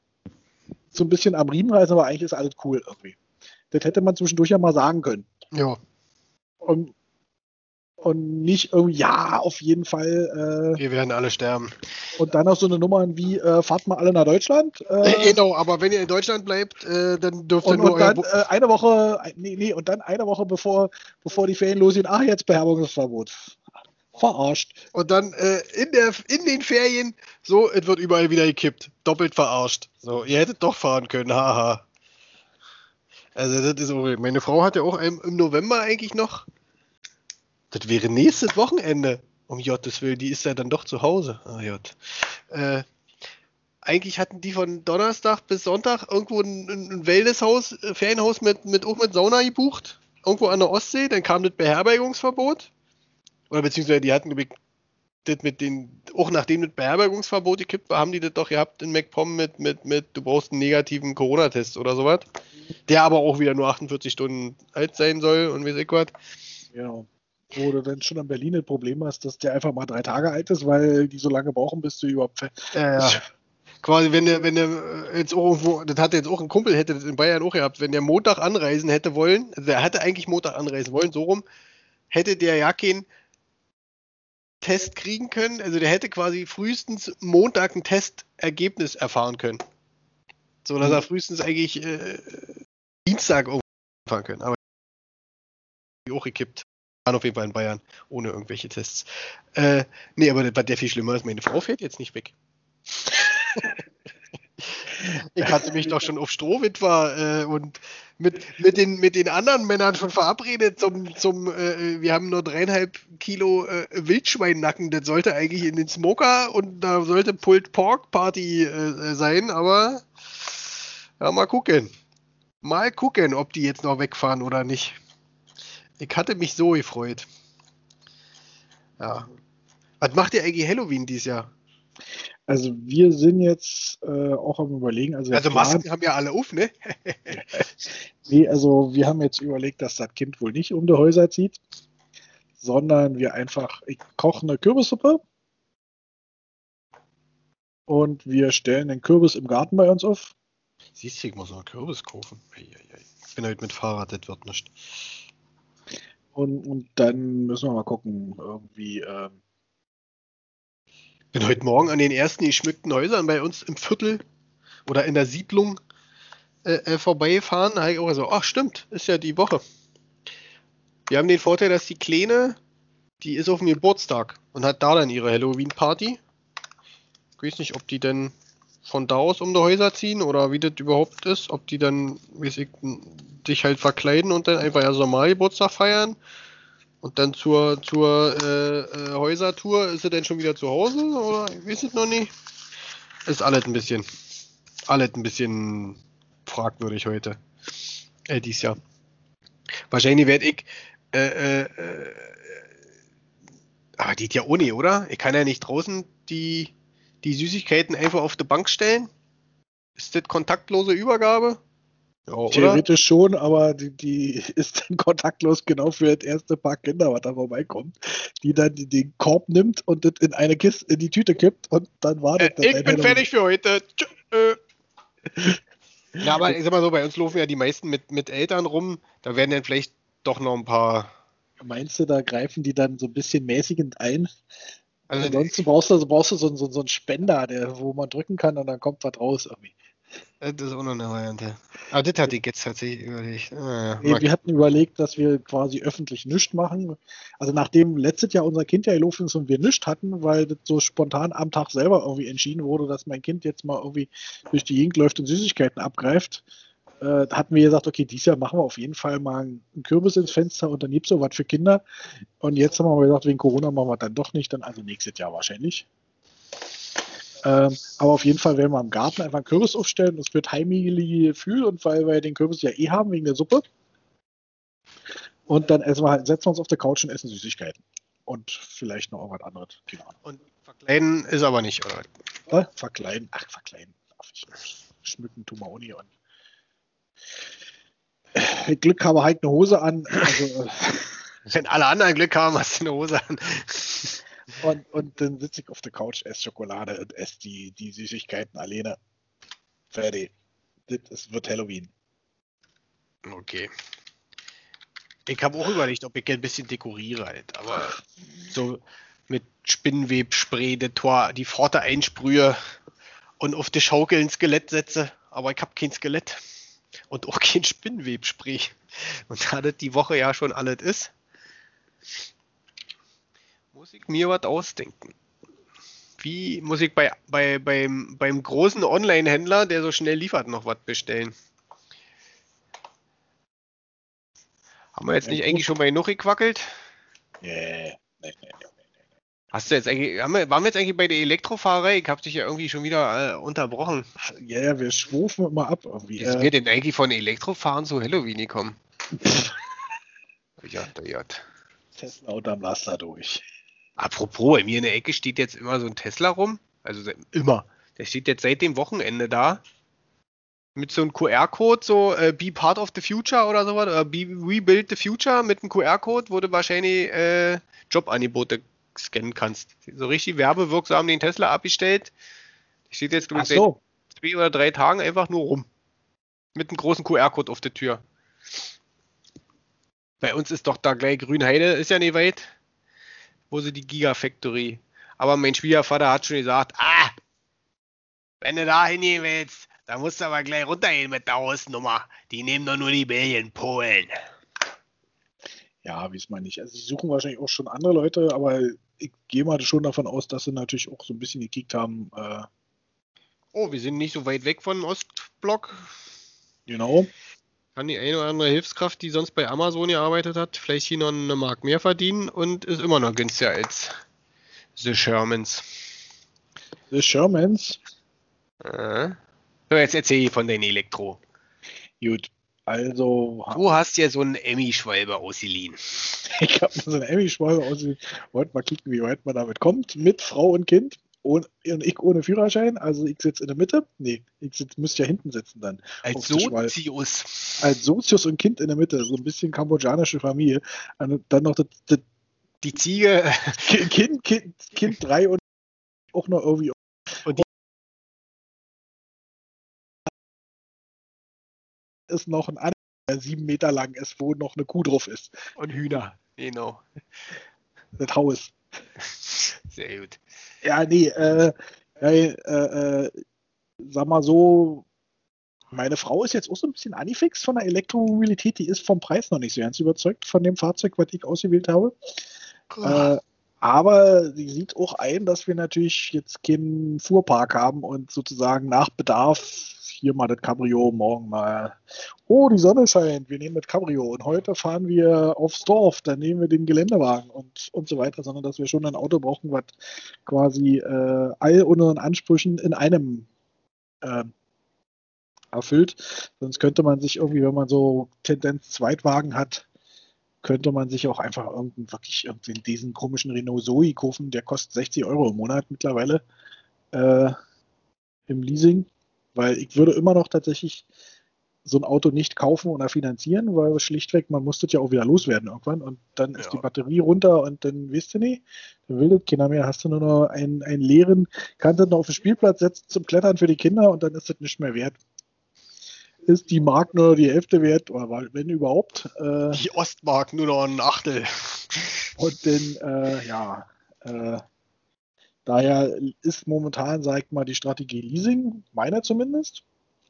A: so ein bisschen am Riemen reißen, aber eigentlich ist alles cool irgendwie. Das hätte man zwischendurch ja mal sagen können.
B: Ja.
A: Und, und nicht irgendwie, ja, auf jeden Fall. Äh,
B: Wir werden alle sterben.
A: und dann noch so eine Nummer wie, äh, fahrt mal alle nach Deutschland. Äh,
B: Genau, aber wenn ihr in Deutschland bleibt, äh, dann dürft ihr
A: und,
B: nur
A: und
B: euer
A: dann
B: Wo-
A: äh, eine Woche, nee, nee, und dann eine Woche bevor, bevor die Ferien losgehen, ach, jetzt Beherbergungsverbot. Verarscht.
B: Und dann äh, in, der, in den Ferien, so, es wird überall wieder gekippt. Doppelt verarscht. So, ihr hättet doch fahren können, haha. Also, das ist auch. Meine Frau hat ja auch im, im November eigentlich noch. Das wäre nächstes Wochenende. Um Gottes Willen, die ist ja dann doch zu Hause. Ah, Gott. Äh, eigentlich hatten die von Donnerstag bis Sonntag irgendwo ein, ein Wellnesshaus, äh, Ferienhaus mit, mit, auch mit Sauna gebucht. Irgendwo an der Ostsee. Dann kam das Beherbergungsverbot. Oder beziehungsweise die hatten, glaub ich, das mit den, auch nachdem das Beherbergungsverbot gekippt war, haben die das doch gehabt in MacPom mit, mit, mit, du brauchst einen negativen Corona-Test oder sowas. Der aber auch wieder nur achtundvierzig Stunden alt sein soll und weiß ich was.
A: Genau. Wo du dann schon in Berlin das Problem hast, dass der einfach mal drei Tage alt ist, weil die so lange brauchen, bis du überhaupt. fe-
B: Ja, ja. Quasi, wenn der, wenn der äh, jetzt auch irgendwo, das hatte jetzt auch ein Kumpel, hätte das in Bayern auch gehabt, wenn der Montag anreisen hätte wollen, also der hatte eigentlich Montag anreisen wollen, so rum, hätte der ja keinen Test kriegen können, also der hätte quasi frühestens Montag ein Testergebnis erfahren können. So, dass er frühestens eigentlich äh, Dienstag irgendwo fahren können, aber auch gekippt. Waren auf jeden Fall in Bayern, ohne irgendwelche Tests. Äh, nee, aber das war der viel schlimmer ist, meine Frau fährt jetzt nicht weg. Ich hatte mich doch schon auf Strohwitwer äh, und mit, mit, den, mit den anderen Männern schon verabredet zum, zum äh, wir haben nur dreieinhalb Kilo äh, Wildschweinnacken, das sollte eigentlich in den Smoker und da sollte Pulled Pork Party äh, sein, aber ja, mal gucken. Mal gucken, ob die jetzt noch wegfahren oder nicht. Ich hatte mich so gefreut. Ja. Was macht ihr eigentlich Halloween dieses Jahr?
A: Also wir sind jetzt äh, auch am Überlegen, also der
B: Also
A: Plan,
B: Masken haben ja alle auf, ne?
A: nee, also wir haben jetzt überlegt, dass das Kind wohl nicht um die Häuser zieht, sondern wir einfach, ich koche eine Kürbissuppe und wir stellen den Kürbis im Garten bei uns auf.
B: Siehst du, ich muss noch Kürbis kaufen. Eieiei. Ich bin heute mit Fahrrad, das wird nicht.
A: Und, und dann müssen wir mal gucken, irgendwie, ähm,
B: Bin heute Morgen an den ersten geschmückten Häusern bei uns im Viertel oder in der Siedlung äh, äh, vorbeigefahren. Da habe ich auch so, ach stimmt, ist ja die Woche. Wir haben den Vorteil, dass die Kleine, die ist auf dem Geburtstag und hat da dann ihre Halloween-Party. Ich weiß nicht, ob die denn von da aus um die Häuser ziehen oder wie das überhaupt ist. Ob die dann, wie ich, dich halt verkleiden und dann einfach ja normal Geburtstag feiern. Und dann zur, zur äh, äh, Häusertour ist sie dann schon wieder zu Hause oder ich weiß es noch nicht. Ist alles ein bisschen, alles ein bisschen fragwürdig heute. Äh, dies Jahr. Wahrscheinlich werde ich, äh, äh, äh, aber die ja ohne, oder? Ich kann ja nicht draußen die, die Süßigkeiten einfach auf die Bank stellen. Ist das kontaktlose Übergabe? Ja, oder?
A: theoretisch schon, aber die, die ist dann kontaktlos genau für das erste Paar Kinder, was da vorbeikommt, die dann die, den Korb nimmt und das in eine Kiste, in die Tüte kippt und dann wartet.
B: Äh, ich bin fertig für heute. Tschö, äh. Ja, aber ich sag mal so, bei uns laufen ja die meisten mit, mit Eltern rum. Da werden dann vielleicht doch noch ein paar.
A: Meinst du, da greifen die dann so ein bisschen mäßigend ein?
B: Also,
A: Ansonsten brauchst du, also brauchst du so, so, so einen Spender, der, wo man drücken kann und dann kommt was raus irgendwie.
B: das ist auch noch eine Variante. Aber das hatte ich jetzt tatsächlich überlegt. Ah,
A: Nee, wir hatten überlegt, dass wir quasi öffentlich nichts machen. Also nachdem letztes Jahr unser Kind ja gelaufen ist und wir nichts hatten, weil das so spontan am Tag selber irgendwie entschieden wurde, dass mein Kind jetzt mal irgendwie durch die Gegend läuft und Süßigkeiten abgreift, äh, hatten wir gesagt, okay, dieses Jahr machen wir auf jeden Fall mal einen Kürbis ins Fenster und dann gibt es so was für Kinder. Und jetzt haben wir gesagt, wegen Corona machen wir dann doch nicht, dann also nächstes Jahr wahrscheinlich. Ähm, aber auf jeden Fall werden wir im Garten einfach einen Kürbis aufstellen. Das wird heimliche Gefühl und weil wir den Kürbis ja eh haben wegen der Suppe. Und dann essen wir halt, setzen wir uns auf der Couch und essen Süßigkeiten. Und vielleicht noch irgendwas anderes. Keine Ahnung.
B: Und verkleiden ist aber nicht, oder?
A: Äh, verkleiden. Ach, verkleiden. Darf ich nicht. Schmücken tun wir auch nie. Und äh, Glück habe halt eine Hose an. Also, äh,
B: Wenn alle anderen Glück haben, hast du eine Hose an.
A: und, und dann sitze ich auf der Couch, esse Schokolade und esse die, die Süßigkeiten alleine. Fertig. Das ist, wird Halloween.
B: Okay. Ich habe auch überlegt, ob ich ein bisschen dekoriere halt, aber so mit Spinnenwebspray die, Tor, die Pforte einsprühe und auf die Schaukel ein Skelett setze, aber ich habe kein Skelett und auch kein Spinnenwebspray. Und da das die Woche ja schon alles ist, muss ich mir was ausdenken. Wie muss ich bei, bei, beim, beim großen Online-Händler, der so schnell liefert, noch was bestellen? Haben wir jetzt
A: Ja,
B: nicht
A: gut.
B: eigentlich schon mal genug gequackelt?
A: Yeah. Nee, nee, nee.
B: Hast du jetzt eigentlich, haben wir, waren wir jetzt eigentlich bei der Elektrofahrerei? Ich habe dich ja irgendwie schon wieder äh, unterbrochen.
A: Ja, ja, wir schwufen immer ab irgendwie.
B: Wie sind
A: Äh,
B: wir denn eigentlich von Elektrofahren zu Halloween gekommen? Ja, ja.
A: Tesla unterm Laster durch.
B: Apropos, bei mir in der Ecke steht jetzt immer so ein Tesla rum. Also se- immer. Der steht jetzt seit dem Wochenende da. Mit so einem Q R-Code, so äh, Be Part of the Future oder sowas. Oder Be Rebuild the Future mit einem Q R-Code, wo du wahrscheinlich äh, Jobangebote scannen kannst. So richtig werbewirksam den Tesla abgestellt. Der steht jetzt, glaube
A: Ach
B: ich, seit
A: so.
B: zwei oder drei Tagen einfach nur rum. Mit einem großen Q R-Code auf der Tür. Bei uns ist doch da gleich Grünheide, ist ja nicht weit, wo sie die Gigafactory. Aber mein Schwiegervater hat schon gesagt, ah, wenn du da hingehen willst, dann musst du aber gleich runtergehen mit der Hausnummer. Die nehmen doch nur die Billigen Polen.
A: Ja, weiß man nicht. Also, sie suchen wahrscheinlich auch schon andere Leute, aber ich gehe mal schon davon aus, dass sie natürlich auch so ein bisschen gekickt haben. Äh,
B: Oh, wir sind nicht so weit weg von Ostblock.
A: Genau.
B: Kann die eine oder andere Hilfskraft, die sonst bei Amazon gearbeitet hat, vielleicht hier noch eine Mark mehr verdienen und ist immer noch günstiger als The Shermans.
A: The Shermans.
B: Äh. So, jetzt erzähl ich von deinem Elektro.
A: Gut, also.
B: Du hast ja so einen Emmy-Schwalbe ausgeliehen.
A: Ich habe mir so eine Emmy-Schwalbe ausgeliehen. Wollte mal kicken, wie weit man damit kommt. Mit Frau und Kind. Und ich ohne Führerschein. Also ich sitze in der Mitte. Nee, ich sitz, müsste ja hinten sitzen dann.
B: Als Sozius.
A: Als Sozius und Kind in der Mitte. So ein bisschen kambodschanische Familie. Und dann noch das, das
B: die Ziege.
A: Kind, Kind, Kind drei und auch noch irgendwie.
B: Und die
A: ist noch ein anderer, der sieben Meter lang ist, wo noch eine Kuh drauf ist.
B: Und Hühner, genau.
A: Das Haus.
B: Sehr gut.
A: Ja, nee, äh, äh, äh, sag mal so, meine Frau ist jetzt auch so ein bisschen angefixt von der Elektromobilität, die ist vom Preis noch nicht so ganz überzeugt von dem Fahrzeug, was ich ausgewählt habe. Äh, aber sie sieht auch ein, dass wir natürlich jetzt keinen Fuhrpark haben und sozusagen nach Bedarf hier mal das Cabrio, morgen mal, oh, die Sonne scheint, wir nehmen das Cabrio und heute fahren wir aufs Dorf, dann nehmen wir den Geländewagen und, und so weiter, sondern dass wir schon ein Auto brauchen, was quasi äh, all unseren Ansprüchen in einem äh, erfüllt. Sonst könnte man sich irgendwie, wenn man so Tendenz Zweitwagen hat, könnte man sich auch einfach irgendeinen, wirklich irgendwie diesen komischen Renault Zoe kaufen, der kostet sechzig Euro im Monat mittlerweile äh, im Leasing, weil ich würde immer noch tatsächlich so ein Auto nicht kaufen oder finanzieren, weil schlichtweg, man muss das ja auch wieder loswerden irgendwann und dann ist
B: Ja.
A: die Batterie runter und dann, weißt du nicht, dann will das keiner mehr, hast du nur noch einen, einen leeren, kannst du noch auf den Spielplatz setzen zum Klettern für die Kinder und dann ist das nicht mehr wert. Ist die Mark nur die Hälfte wert, oder wenn überhaupt. Äh,
B: die Ostmark nur noch ein Achtel.
A: Und dann, äh, ja, äh, daher ist momentan, sag ich mal, die Strategie Leasing, meiner zumindest.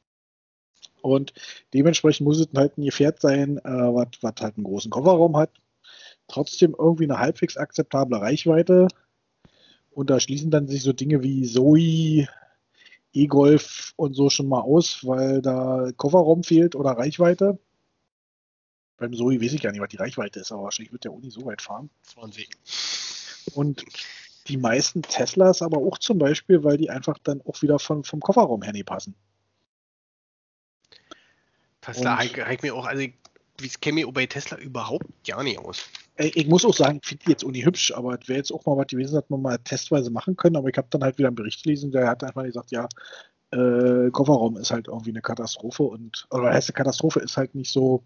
A: Und dementsprechend muss es halt ein Gefährt sein, äh, was halt einen großen Kofferraum hat, trotzdem irgendwie eine halbwegs akzeptable Reichweite. Und da schließen dann sich so Dinge wie Zoe, E-Golf und so schon mal aus, weil da Kofferraum fehlt oder Reichweite. Beim Zoe weiß ich gar nicht, was die Reichweite ist, aber wahrscheinlich wird der Uni so weit fahren.
B: zwanzig.
A: Und die meisten Teslas aber auch zum Beispiel, weil die einfach dann auch wieder von, vom Kofferraum her nicht passen.
B: Tesla reicht mir auch, also ich, ich kenne mich auch bei Tesla überhaupt gar nicht aus.
A: Ich muss auch sagen, ich finde die jetzt Uni hübsch, aber es wäre jetzt auch mal was gewesen, dass man mal testweise machen können, aber ich habe dann halt wieder einen Bericht gelesen, der hat einfach gesagt, ja, äh, Kofferraum ist halt irgendwie eine Katastrophe und, oder heißt eine Katastrophe, ist halt nicht so,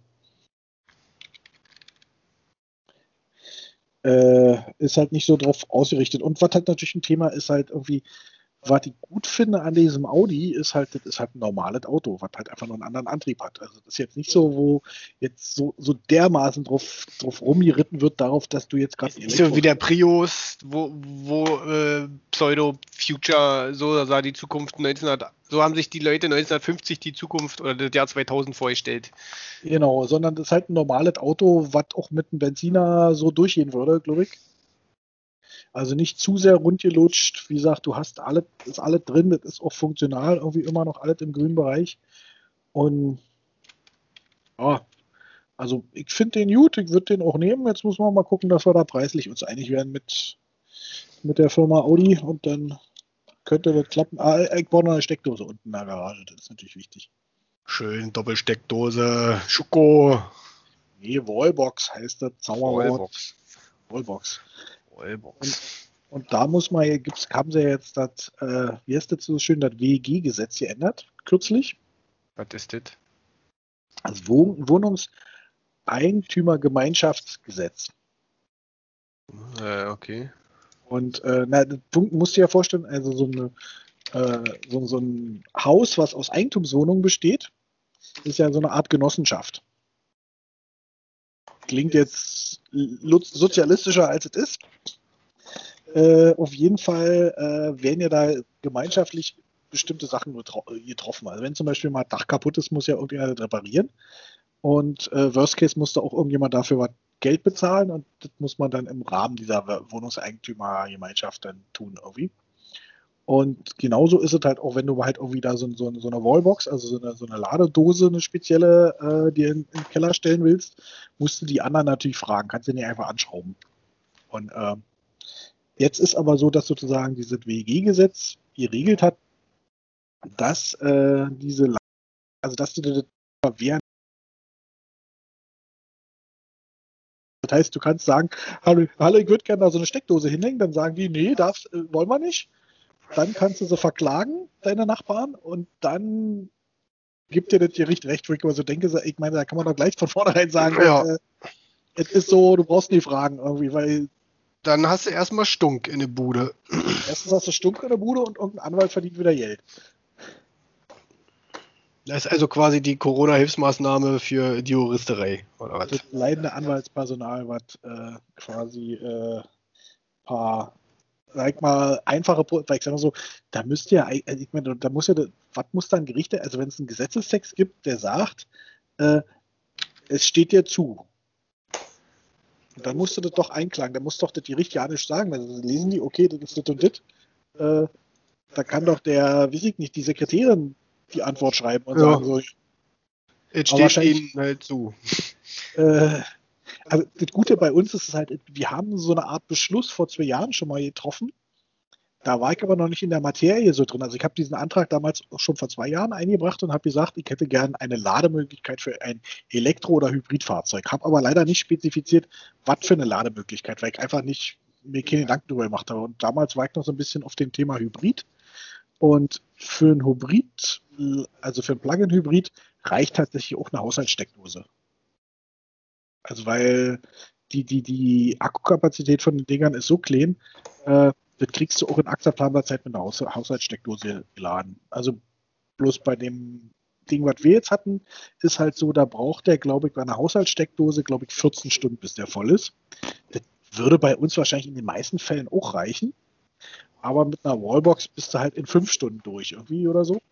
A: äh, ist halt nicht so drauf ausgerichtet. Und was halt natürlich ein Thema ist halt irgendwie, was ich gut finde an diesem Audi, ist halt, das ist halt ein normales Auto, was halt einfach nur einen anderen Antrieb hat. Also das ist jetzt nicht so, wo jetzt so, so dermaßen drauf, drauf rumgeritten wird, darauf, dass du jetzt gerade...
B: Nicht so wie der Prius, wo, wo äh, Pseudo-Future, so sah die Zukunft neunzehnhundert, so haben sich die Leute neunzehnhundertfünfzig die Zukunft oder das Jahr zweitausend vorgestellt.
A: Genau, sondern das ist halt ein normales Auto, was auch mit einem Benziner so durchgehen würde, glaube ich. Also nicht zu sehr rundgelutscht. Wie gesagt, du hast alles, ist alles drin, das ist auch funktional, irgendwie immer noch alles im grünen Bereich. Und ja, also ich finde den gut, ich würde den auch nehmen. Jetzt muss man mal gucken, dass wir da preislich uns einig werden mit, mit der Firma Audi und dann könnte das klappen. Ah, ich brauche noch eine Steckdose unten in der Garage, das ist natürlich wichtig.
B: Schön, Doppelsteckdose, Schoko.
A: Nee, Wallbox heißt das Zauberwort.
B: Wallbox.
A: Wallbox.
B: Wallbox.
A: Und, und da muss man, gibt's, haben sie jetzt das, äh, wie heißt das so schön, das W E G-Gesetz geändert, kürzlich.
B: Was ist das?
A: Das Wohn Wohnungseigentümergemeinschaftsgesetz.
B: Äh, okay.
A: Und äh, na, das musst du dir ja vorstellen, also so, eine, äh, so, so ein Haus, was aus Eigentumswohnungen besteht, ist ja so eine Art Genossenschaft. Klingt jetzt sozialistischer, als es ist. Äh, auf jeden Fall äh, werden ja da gemeinschaftlich bestimmte Sachen getroffen. Also wenn zum Beispiel mal ein Dach kaputt ist, muss ja irgendjemand reparieren. Und äh, Worst Case muss da auch irgendjemand dafür was Geld bezahlen und das muss man dann im Rahmen dieser Wohnungseigentümergemeinschaft dann tun irgendwie. Und genauso ist es halt auch, wenn du halt irgendwie da so, so, so eine Wallbox, also so eine, so eine Ladedose, eine spezielle, äh, dir in, in den Keller stellen willst, musst du die anderen natürlich fragen. Kannst du nicht einfach anschrauben. Und äh, jetzt ist aber so, dass sozusagen dieses W E G-Gesetz geregelt hat, dass äh, diese, also dass du das verwehren. Das heißt, du kannst sagen, hallo, hallo ich würde gerne da so eine Steckdose hinhängen, dann sagen die, nee, darfst, äh, wollen wir nicht. Dann kannst du sie verklagen, deine Nachbarn, und dann gibt dir das Gericht recht, wo ich immer so denke, ich meine, da kann man doch gleich von vornherein sagen,
B: Ja.
A: äh, es ist so, du brauchst nie fragen irgendwie, weil
B: Dann hast du erstmal Stunk in der Bude.
A: erstens hast du Stunk in der Bude und irgendein Anwalt verdient wieder Geld.
B: Das ist also quasi die Corona-Hilfsmaßnahme für die Juristerei, oder was?
A: Das leidende Anwaltspersonal, was äh, quasi äh, paar, sag mal, einfache, weil ich sag mal so, da müsste ja, also ich meine, da muss ja, was muss dann Gerichte, also wenn es einen Gesetzestext gibt, der sagt, äh, es steht dir zu. Und dann musst du das doch einklagen, dann muss doch das Gericht ja nicht sagen, also lesen die, okay, das ist das und das, äh, da kann doch der, weiß ich nicht, die Sekretärin die Antwort schreiben und
B: Ja.
A: sagen so,
B: Es
A: aber
B: steht ihnen
A: wahrscheinlich,
B: halt zu.
A: äh, also das Gute bei uns ist es halt, wir haben so eine Art Beschluss vor zwei Jahren schon mal getroffen. Da war ich aber noch nicht in der Materie so drin. Also ich habe diesen Antrag damals schon vor zwei Jahren eingebracht und habe gesagt, ich hätte gern eine Lademöglichkeit für ein Elektro- oder Hybridfahrzeug. Habe aber leider nicht spezifiziert, was für eine Lademöglichkeit, weil ich einfach nicht mir keine Gedanken darüber gemacht habe. Und damals war ich noch so ein bisschen auf dem Thema Hybrid. Und für ein Hybrid, also für ein Plug-in-Hybrid, reicht tatsächlich auch eine Haushaltssteckdose. Also weil die, die, die Akkukapazität von den Dingern ist so klein, äh, das kriegst du auch in akzeptabler Zeit mit einer Haus Haushaltssteckdose geladen. Also bloß bei dem Ding, was wir jetzt hatten, ist halt so, da braucht der, glaube ich, bei einer Haushaltssteckdose, glaube ich, vierzehn Stunden, bis der voll ist. Das würde bei uns wahrscheinlich in den meisten Fällen auch reichen. Aber mit einer Wallbox bist du halt in fünf Stunden durch, irgendwie oder so.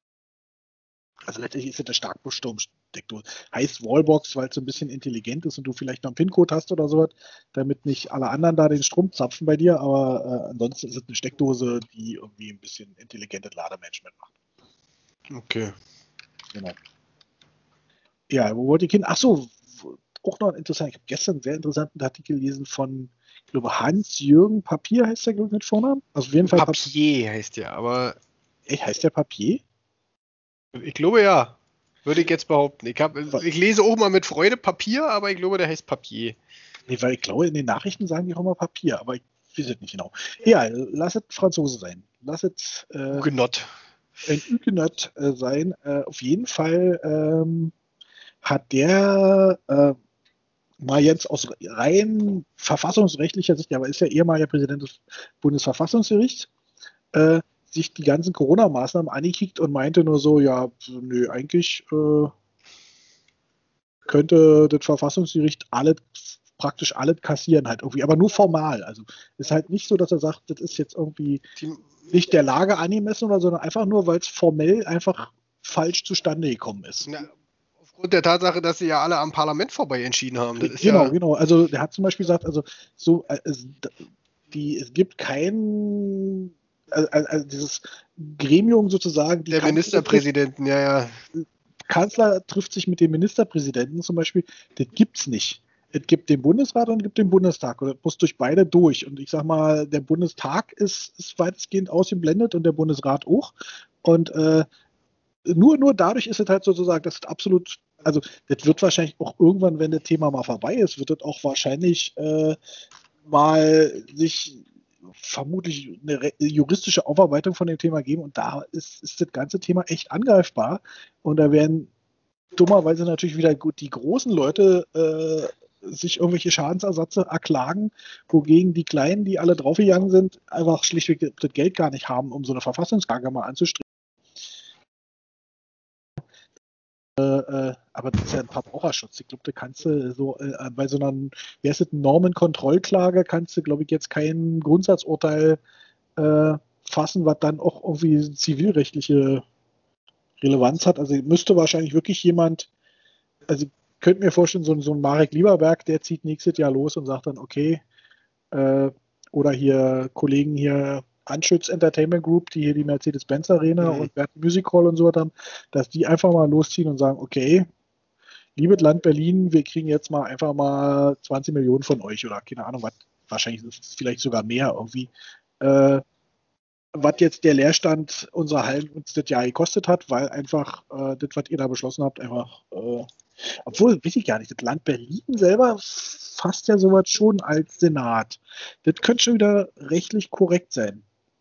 A: Also letztendlich ist es eine Starkstromsteckdose. Heißt Wallbox, weil es so ein bisschen intelligent ist und du vielleicht noch einen PIN-Code hast oder sowas, damit nicht alle anderen da den Strom zapfen bei dir, aber äh, ansonsten ist es eine Steckdose, die irgendwie ein bisschen intelligentes Lademanagement macht.
B: Okay.
A: Genau. Ja, wo wollte ich hin? Achso, auch noch interessant. Ich habe gestern einen sehr interessanten Artikel gelesen von, ich glaube, Hans-Jürgen Papier heißt der, glaube ich, mit Vornamen. Also auf jeden Fall
B: Papier Papier heißt der, aber.
A: Echt, heißt der Papier?
B: Ich glaube ja. Würde ich jetzt behaupten. Ich, hab, ich lese auch mal mit Freude Papier, aber ich glaube, der heißt Papier.
A: Nee, weil ich glaube, in den Nachrichten sagen die auch immer Papier, aber ich weiß es nicht genau. Ja, lass es Franzose sein. Lass es äh,
B: Huguenot.
A: ein Huguenot äh, sein. Äh, auf jeden Fall ähm, hat der äh, mal jetzt aus rein verfassungsrechtlicher Sicht, aber ist ja ehemaliger Präsident des Bundesverfassungsgerichts, äh, sich die ganzen Corona-Maßnahmen angekickt und meinte nur so, ja, nö, eigentlich äh, könnte das Verfassungsgericht alles, praktisch alles kassieren halt irgendwie, aber nur formal. Also ist halt nicht so, dass er sagt, das ist jetzt irgendwie
B: Die,
A: nicht der Lage angemessen oder, sondern einfach nur, weil es formell einfach falsch zustande gekommen ist.
B: na, aufgrund der Tatsache, dass sie ja alle am Parlament vorbei entschieden haben. Das ist
A: Genau,
B: ja,
A: genau. Also der hat zum Beispiel gesagt, also so, äh, es, die, es gibt kein, also, also dieses Gremium sozusagen, die
B: der Ministerpräsidenten, ja, ja.
A: Kanzler trifft sich mit dem Ministerpräsidenten zum Beispiel, das gibt es nicht. Es gibt den Bundesrat und es gibt den Bundestag und das muss durch beide durch. Und ich sag mal, der Bundestag ist, ist weitestgehend ausgeblendet und der Bundesrat auch. Und äh, nur, nur dadurch ist es halt sozusagen, dass es absolut, also das wird wahrscheinlich auch irgendwann, wenn das Thema mal vorbei ist, wird es auch wahrscheinlich äh, mal sich vermutlich eine juristische Aufarbeitung von dem Thema geben und da ist, ist das ganze Thema echt angreifbar und da werden dummerweise natürlich wieder gut die großen Leute äh, sich irgendwelche Schadensersatze erklagen, wogegen die Kleinen, die alle draufgegangen sind, einfach schlichtweg das Geld gar nicht haben, um so eine Verfassungsklage mal anzustreben. Äh, aber das ist ja ein Verbraucherschutz. Ich glaube, da kannst du so äh, bei so einer, wie heißt das, Normenkontrollklage, kannst du, glaube ich, jetzt kein Grundsatzurteil äh, fassen, was dann auch irgendwie zivilrechtliche Relevanz hat. Also müsste wahrscheinlich wirklich jemand, also ich könnte mir vorstellen, so, so ein Marek Lieberberg, der zieht nächstes Jahr los und sagt dann, okay, äh, oder hier Kollegen hier Anschütz Entertainment Group, die hier die Mercedes-Benz Arena
B: Mhm.
A: und Bernd Music Hall und so was haben, dass die einfach mal losziehen und sagen, okay, liebes Land Berlin, wir kriegen jetzt mal einfach mal zwanzig Millionen von euch oder keine Ahnung, was, wahrscheinlich ist es vielleicht sogar mehr irgendwie, äh, was jetzt der Leerstand unserer Hallen uns das Jahr gekostet hat, weil einfach äh, das, was ihr da beschlossen habt, einfach, äh, obwohl, weiß ich gar nicht, das Land Berlin selber fasst ja sowas schon als Senat. Das könnte schon wieder rechtlich korrekt sein.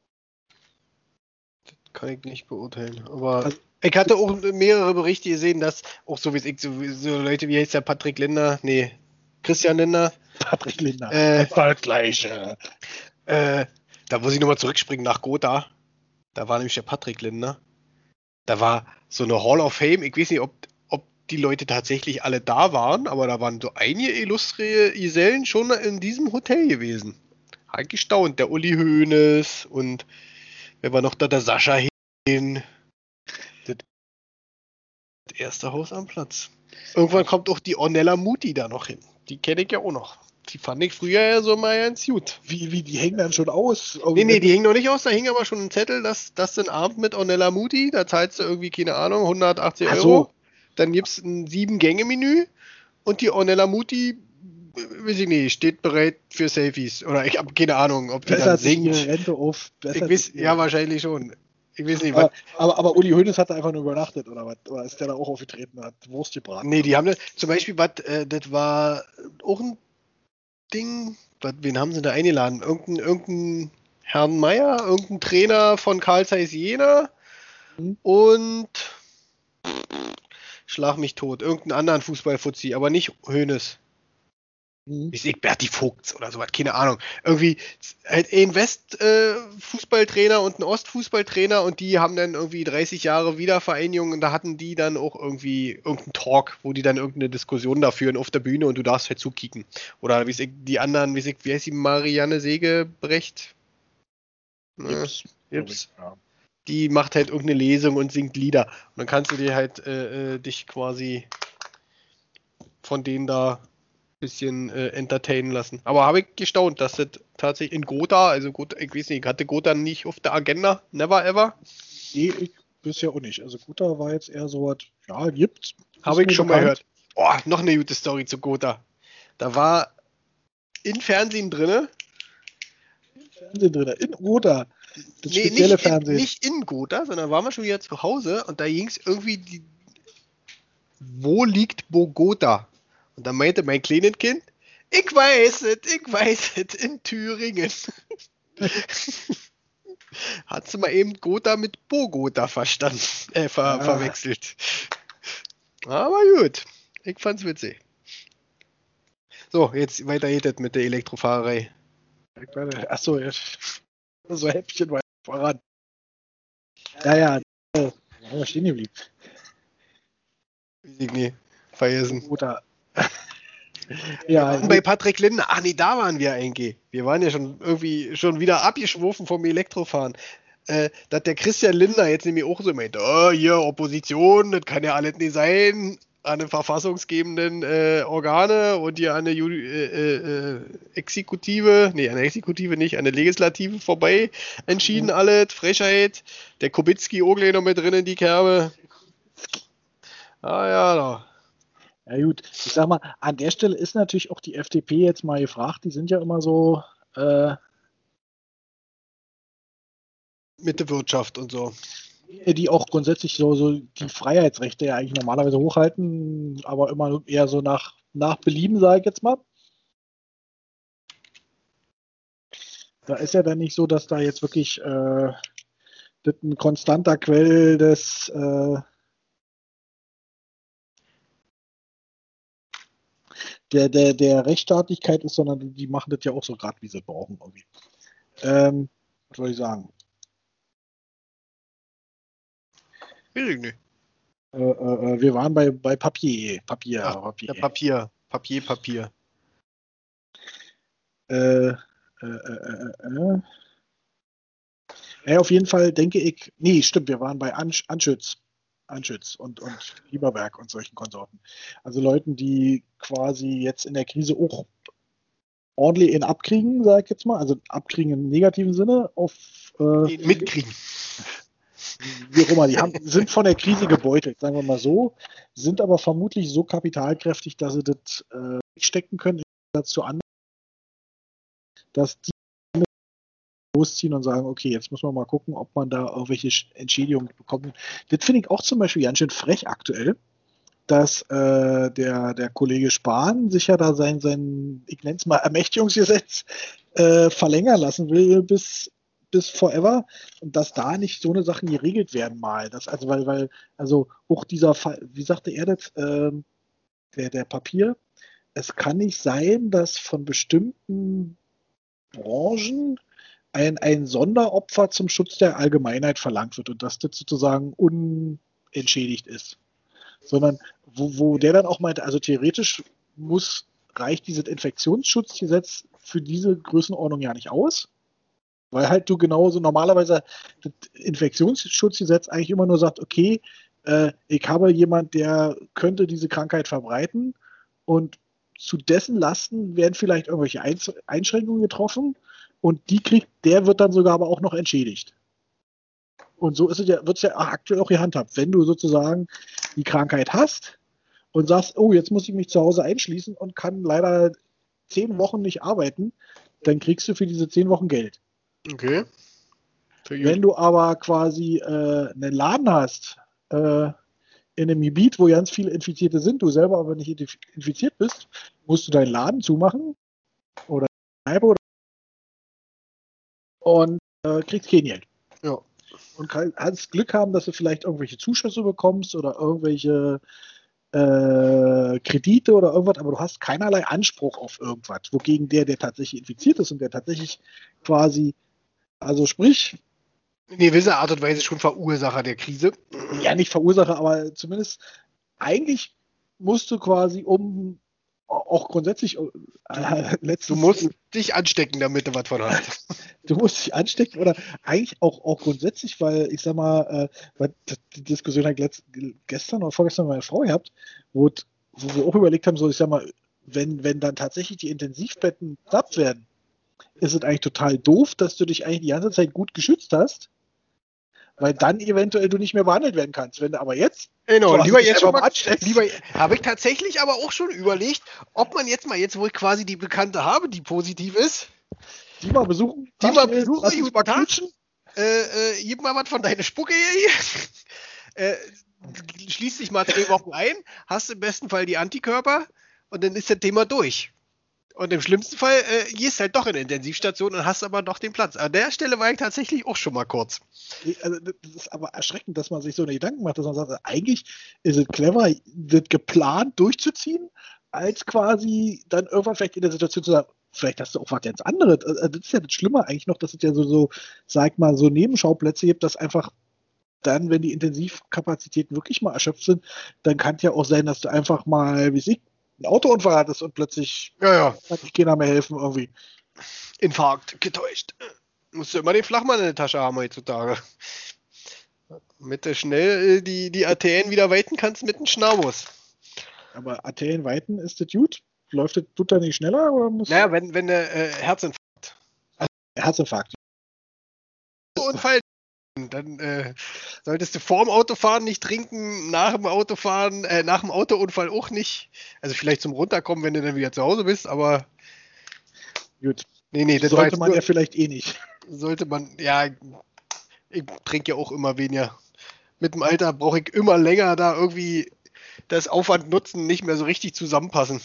B: Kann ich nicht beurteilen. Aber
A: Also-
B: ich hatte auch mehrere Berichte gesehen, dass auch so wie ich, so, so Leute, wie heißt der Patrick Linder? Nee, Christian Linder.
A: Patrick Linder.
B: Äh,
A: Das war das Gleiche.
B: Äh, da muss ich nochmal zurückspringen nach Gotha. Da war nämlich der Patrick Linder. Da war so eine Hall of Fame. Ich weiß nicht, ob, ob die Leute tatsächlich alle da waren, aber da waren so einige illustre Gesellen schon in diesem Hotel gewesen. Halt gestaunt. Der Uli Hoeneß und wer war noch da? Der Sascha Hin. Das erste Haus am Platz. Irgendwann kommt auch die Ornella Muti da noch hin. Die kenne ich ja auch noch. Die fand ich früher ja so mal ganz gut.
A: Wie, wie, die hängen dann schon aus.
B: Nee, nee, die hingen noch nicht aus, da hing aber schon ein Zettel, dass das ist ein Abend mit Ornella Muti, da zahlst du irgendwie, keine Ahnung, hundertachtzig
A: Ach
B: Euro.
A: so.
B: Dann gibt es ein Sieben-Gänge-Menü und die Ornella Muti, weiß ich nicht, steht bereit für Selfies. Oder ich habe keine Ahnung, ob die dann
A: Bessert sich ihre
B: singt.
A: Rente auf.
B: Ich
A: bessert
B: weiß,
A: sich ihre-
B: ja, wahrscheinlich schon. Ich weiß nicht,
A: Aber,
B: was.
A: aber, aber Uli Hoeneß hat da einfach nur übernachtet, oder was? Oder ist der da auch aufgetreten, hat Wurst gebraten?
B: Nee, die haben das, zum Beispiel, was, äh, das war auch ein Ding, was, wen haben sie da eingeladen? Irgendein, irgendein Herrn Meier, irgendein Trainer von Karl Zeiss Jena
A: Hm?
B: und schlag mich tot, irgendeinen anderen Fußballfuzzi, aber nicht Hoeneß.
A: Hm.
B: Wie ich, Berti Vogts oder sowas, keine Ahnung. Irgendwie halt ein West-Fußballtrainer und ein Ost-Fußballtrainer und die haben dann irgendwie dreißig Jahre Wiedervereinigung und da hatten die dann auch irgendwie irgendeinen Talk, wo die dann irgendeine Diskussion da führen auf der Bühne und du darfst halt zukicken. Oder wie ich, die anderen, wie ich, wie heißt die, Marianne Segebrecht? Ne,
A: Jips.
B: Jips.
A: Ja.
B: Die macht halt irgendeine Lesung und singt Lieder. Und dann kannst du dir halt äh, äh, dich quasi von denen da bisschen äh, entertainen lassen. Aber habe ich gestaunt, dass das tatsächlich in Gotha, also Gotha, ich weiß nicht, ich hatte Gotha nicht auf der Agenda, never ever.
A: Nee, ich bisher auch nicht. Also Gotha war jetzt eher so was, ja, gibt's.
B: Habe
A: Ist
B: ich
A: mir
B: schon mal
A: bekannt.
B: gehört. Oh, noch eine gute Story zu Gotha. Da war in Fernsehen drinne,
A: Fernsehen drin, in Gotha. Das
B: nee,
A: spezielle
B: nicht in,
A: Fernsehen.
B: nicht in Gotha, sondern waren wir schon wieder zu Hause und da ging es irgendwie, die, wo liegt Bogota? Und da meinte mein kleines Kind, ich weiß es, ich weiß es, in Thüringen. Hat sie mal eben Gotha mit Bogota verstanden, äh, ver
A: Ja.
B: verwechselt. Aber gut, ich fand's witzig. So, jetzt weiter geht es mit der Elektrofahrerei.
A: Achso, ja. So Häppchen weit voran. Ja, ja. Wo waren wir stehen geblieben?
B: Weiß ich nicht, vergessen.
A: Gotha.
B: Wir
A: Ja,
B: waren bei Patrick Lindner. Ach nee, da waren wir eigentlich. Wir waren ja schon irgendwie schon wieder abgeschworfen vom Elektrofahren. Äh, dass der Christian Lindner jetzt nämlich auch so meinte, oh, hier Opposition, das kann ja alles nicht sein, an den verfassungsgebenden äh, Organe und hier an der Ju äh, äh, Exekutive, nee, an der Exekutive nicht, an der Legislative vorbei entschieden alles, Frechheit. Der Kubicki auch gleich noch mit drin in die Kerbe. Ah ja, da.
A: Ja gut, ich sag mal, an der Stelle ist natürlich auch die F D P jetzt mal gefragt, die sind ja immer so, äh,
B: Mit der Wirtschaft und so.
A: die auch grundsätzlich so, so die Freiheitsrechte ja eigentlich normalerweise hochhalten, aber immer eher so nach, nach Belieben, sage ich jetzt mal. Da ist ja dann nicht so, dass da jetzt wirklich äh, das ein konstanter Quell des äh, der, der, der Rechtsstaatlichkeit ist, sondern die machen das ja auch so gerade, wie sie brauchen. Irgendwie. Ähm, was soll ich sagen?
B: Weiß ich nicht.
A: Äh, äh, wir waren bei, bei Papier. Papier,
B: Ach,
A: Papier.
B: ja, Papier. Papier, Papier.
A: Äh, äh, äh, äh, ja, auf jeden Fall denke ich, nee, stimmt, wir waren bei Ansch Anschütz, Anschütz und, und Lieberberg und solchen Konsorten. Also Leuten, die quasi jetzt in der Krise auch ordentlich in abkriegen, sag ich jetzt mal, also abkriegen im negativen Sinne, auf äh,
B: mitkriegen.
A: Wie auch immer, die haben, sind von der Krise gebeutelt, sagen wir mal so, sind aber vermutlich so kapitalkräftig, dass sie das äh, wegstecken können, dazu an, dass die losziehen und sagen, okay, jetzt muss man mal gucken, ob man da irgendwelche Entschädigungen bekommt. Das finde ich auch zum Beispiel ganz schön frech aktuell, dass äh, der, der Kollege Spahn sich ja da sein, sein ich nenne es mal Ermächtigungsgesetz äh, verlängern lassen will bis, bis forever und dass da nicht so eine Sachen geregelt werden mal. Das, also, weil, weil, also auch dieser Fall, wie sagte er das, äh, der, der Papier, es kann nicht sein, dass von bestimmten Branchen ein, ein Sonderopfer zum Schutz der Allgemeinheit verlangt wird und dass das sozusagen unentschädigt ist. Sondern wo, wo der dann auch meinte, also theoretisch muss, reicht dieses Infektionsschutzgesetz für diese Größenordnung ja nicht aus, weil halt du genauso normalerweise das Infektionsschutzgesetz eigentlich immer nur sagt, okay, äh, ich habe jemand, der könnte diese Krankheit verbreiten und zu dessen Lasten werden vielleicht irgendwelche Einschränkungen getroffen und die kriegt, der wird dann sogar aber auch noch entschädigt. Und so ist es ja, wird es ja aktuell auch gehandhabt. Wenn du sozusagen die Krankheit hast und sagst, oh, jetzt muss ich mich zu Hause einschließen und kann leider zehn Wochen nicht arbeiten, dann kriegst du für diese zehn Wochen Geld.
B: Okay.
A: Wenn du aber quasi äh, einen Laden hast, äh, in einem Gebiet, wo ganz viele Infizierte sind, du selber aber nicht infiziert bist, musst du deinen Laden zumachen oder Kneipe oder und äh, kriegst kein Geld.
B: Ja.
A: Und kannst Glück haben, dass du vielleicht irgendwelche Zuschüsse bekommst oder irgendwelche äh, Kredite oder irgendwas, aber du hast keinerlei Anspruch auf irgendwas. Wogegen der, der tatsächlich infiziert ist und der tatsächlich quasi, also sprich,
B: in gewisser Art und Weise schon Verursacher der Krise.
A: Ja, nicht Verursacher, aber zumindest eigentlich musst du quasi um auch grundsätzlich
B: äh, letztens, du musst dich anstecken, damit du was von hast.
A: Du musst dich anstecken oder eigentlich auch, auch grundsätzlich, weil ich sag mal, äh, die Diskussion habe ich gestern oder vorgestern mit meiner Frau gehabt, wo, wo wir auch überlegt haben, so ich sag mal, wenn, wenn dann tatsächlich die Intensivbetten knapp werden, ist es eigentlich total doof, dass du dich eigentlich die ganze Zeit gut geschützt hast, weil dann eventuell du nicht mehr behandelt werden kannst. Wenn du aber jetzt
B: genau, lieber jetzt schon mal lieber habe ich tatsächlich aber auch schon überlegt, ob man jetzt mal jetzt, wo ich quasi die Bekannte habe, die positiv ist,
A: die mal besuchen,
B: die mal besuchen, die mal knutschen, äh, äh, gib mal was von deiner Spucke hier, äh, schließ dich mal zwei Wochen ein, hast im besten Fall die Antikörper und dann ist das Thema durch. Und im schlimmsten Fall äh, gehst halt doch in eine Intensivstation und hast aber doch den Platz. An der Stelle war ich tatsächlich auch schon mal kurz.
A: Also das ist aber erschreckend, dass man sich so eine Gedanken macht, dass man sagt, eigentlich ist es clever, das geplant durchzuziehen, als quasi dann irgendwann vielleicht in der Situation zu sagen, vielleicht hast du auch was ganz anderes. Also das ist ja das Schlimme eigentlich noch, dass es ja so, so, sag mal, so Nebenschauplätze gibt, dass einfach dann, wenn die Intensivkapazitäten wirklich mal erschöpft sind, dann kann es ja auch sein, dass du einfach mal, wie ich, einen Autounfall hattest und plötzlich
B: ja, ja.
A: kann sich keiner mehr helfen irgendwie.
B: Infarkt, getäuscht. Musst du immer den Flachmann in der Tasche haben heutzutage. Damit du schnell die, die Arterien wieder weiten kannst mit dem Schnaubus.
A: Aber Arterien weiten, ist das gut? Läuft das, tut da nicht schneller? Oder muss
B: naja, wenn, wenn der äh, Herzinfarkt.
A: Also, Herzinfarkt.
B: Unfall. Dann äh, solltest du vor dem Autofahren nicht trinken, nach dem Autofahren, äh, nach dem Autounfall auch nicht. Also vielleicht zum Runterkommen, wenn du dann wieder zu Hause bist, aber
A: gut.
B: Nee, nee, das
A: sollte man nur, ja vielleicht eh nicht.
B: Sollte man, ja, ich trinke ja auch immer weniger. Mit dem Alter brauche ich immer länger, da irgendwie das Aufwand-Nutzen nicht mehr so richtig zusammenpassen.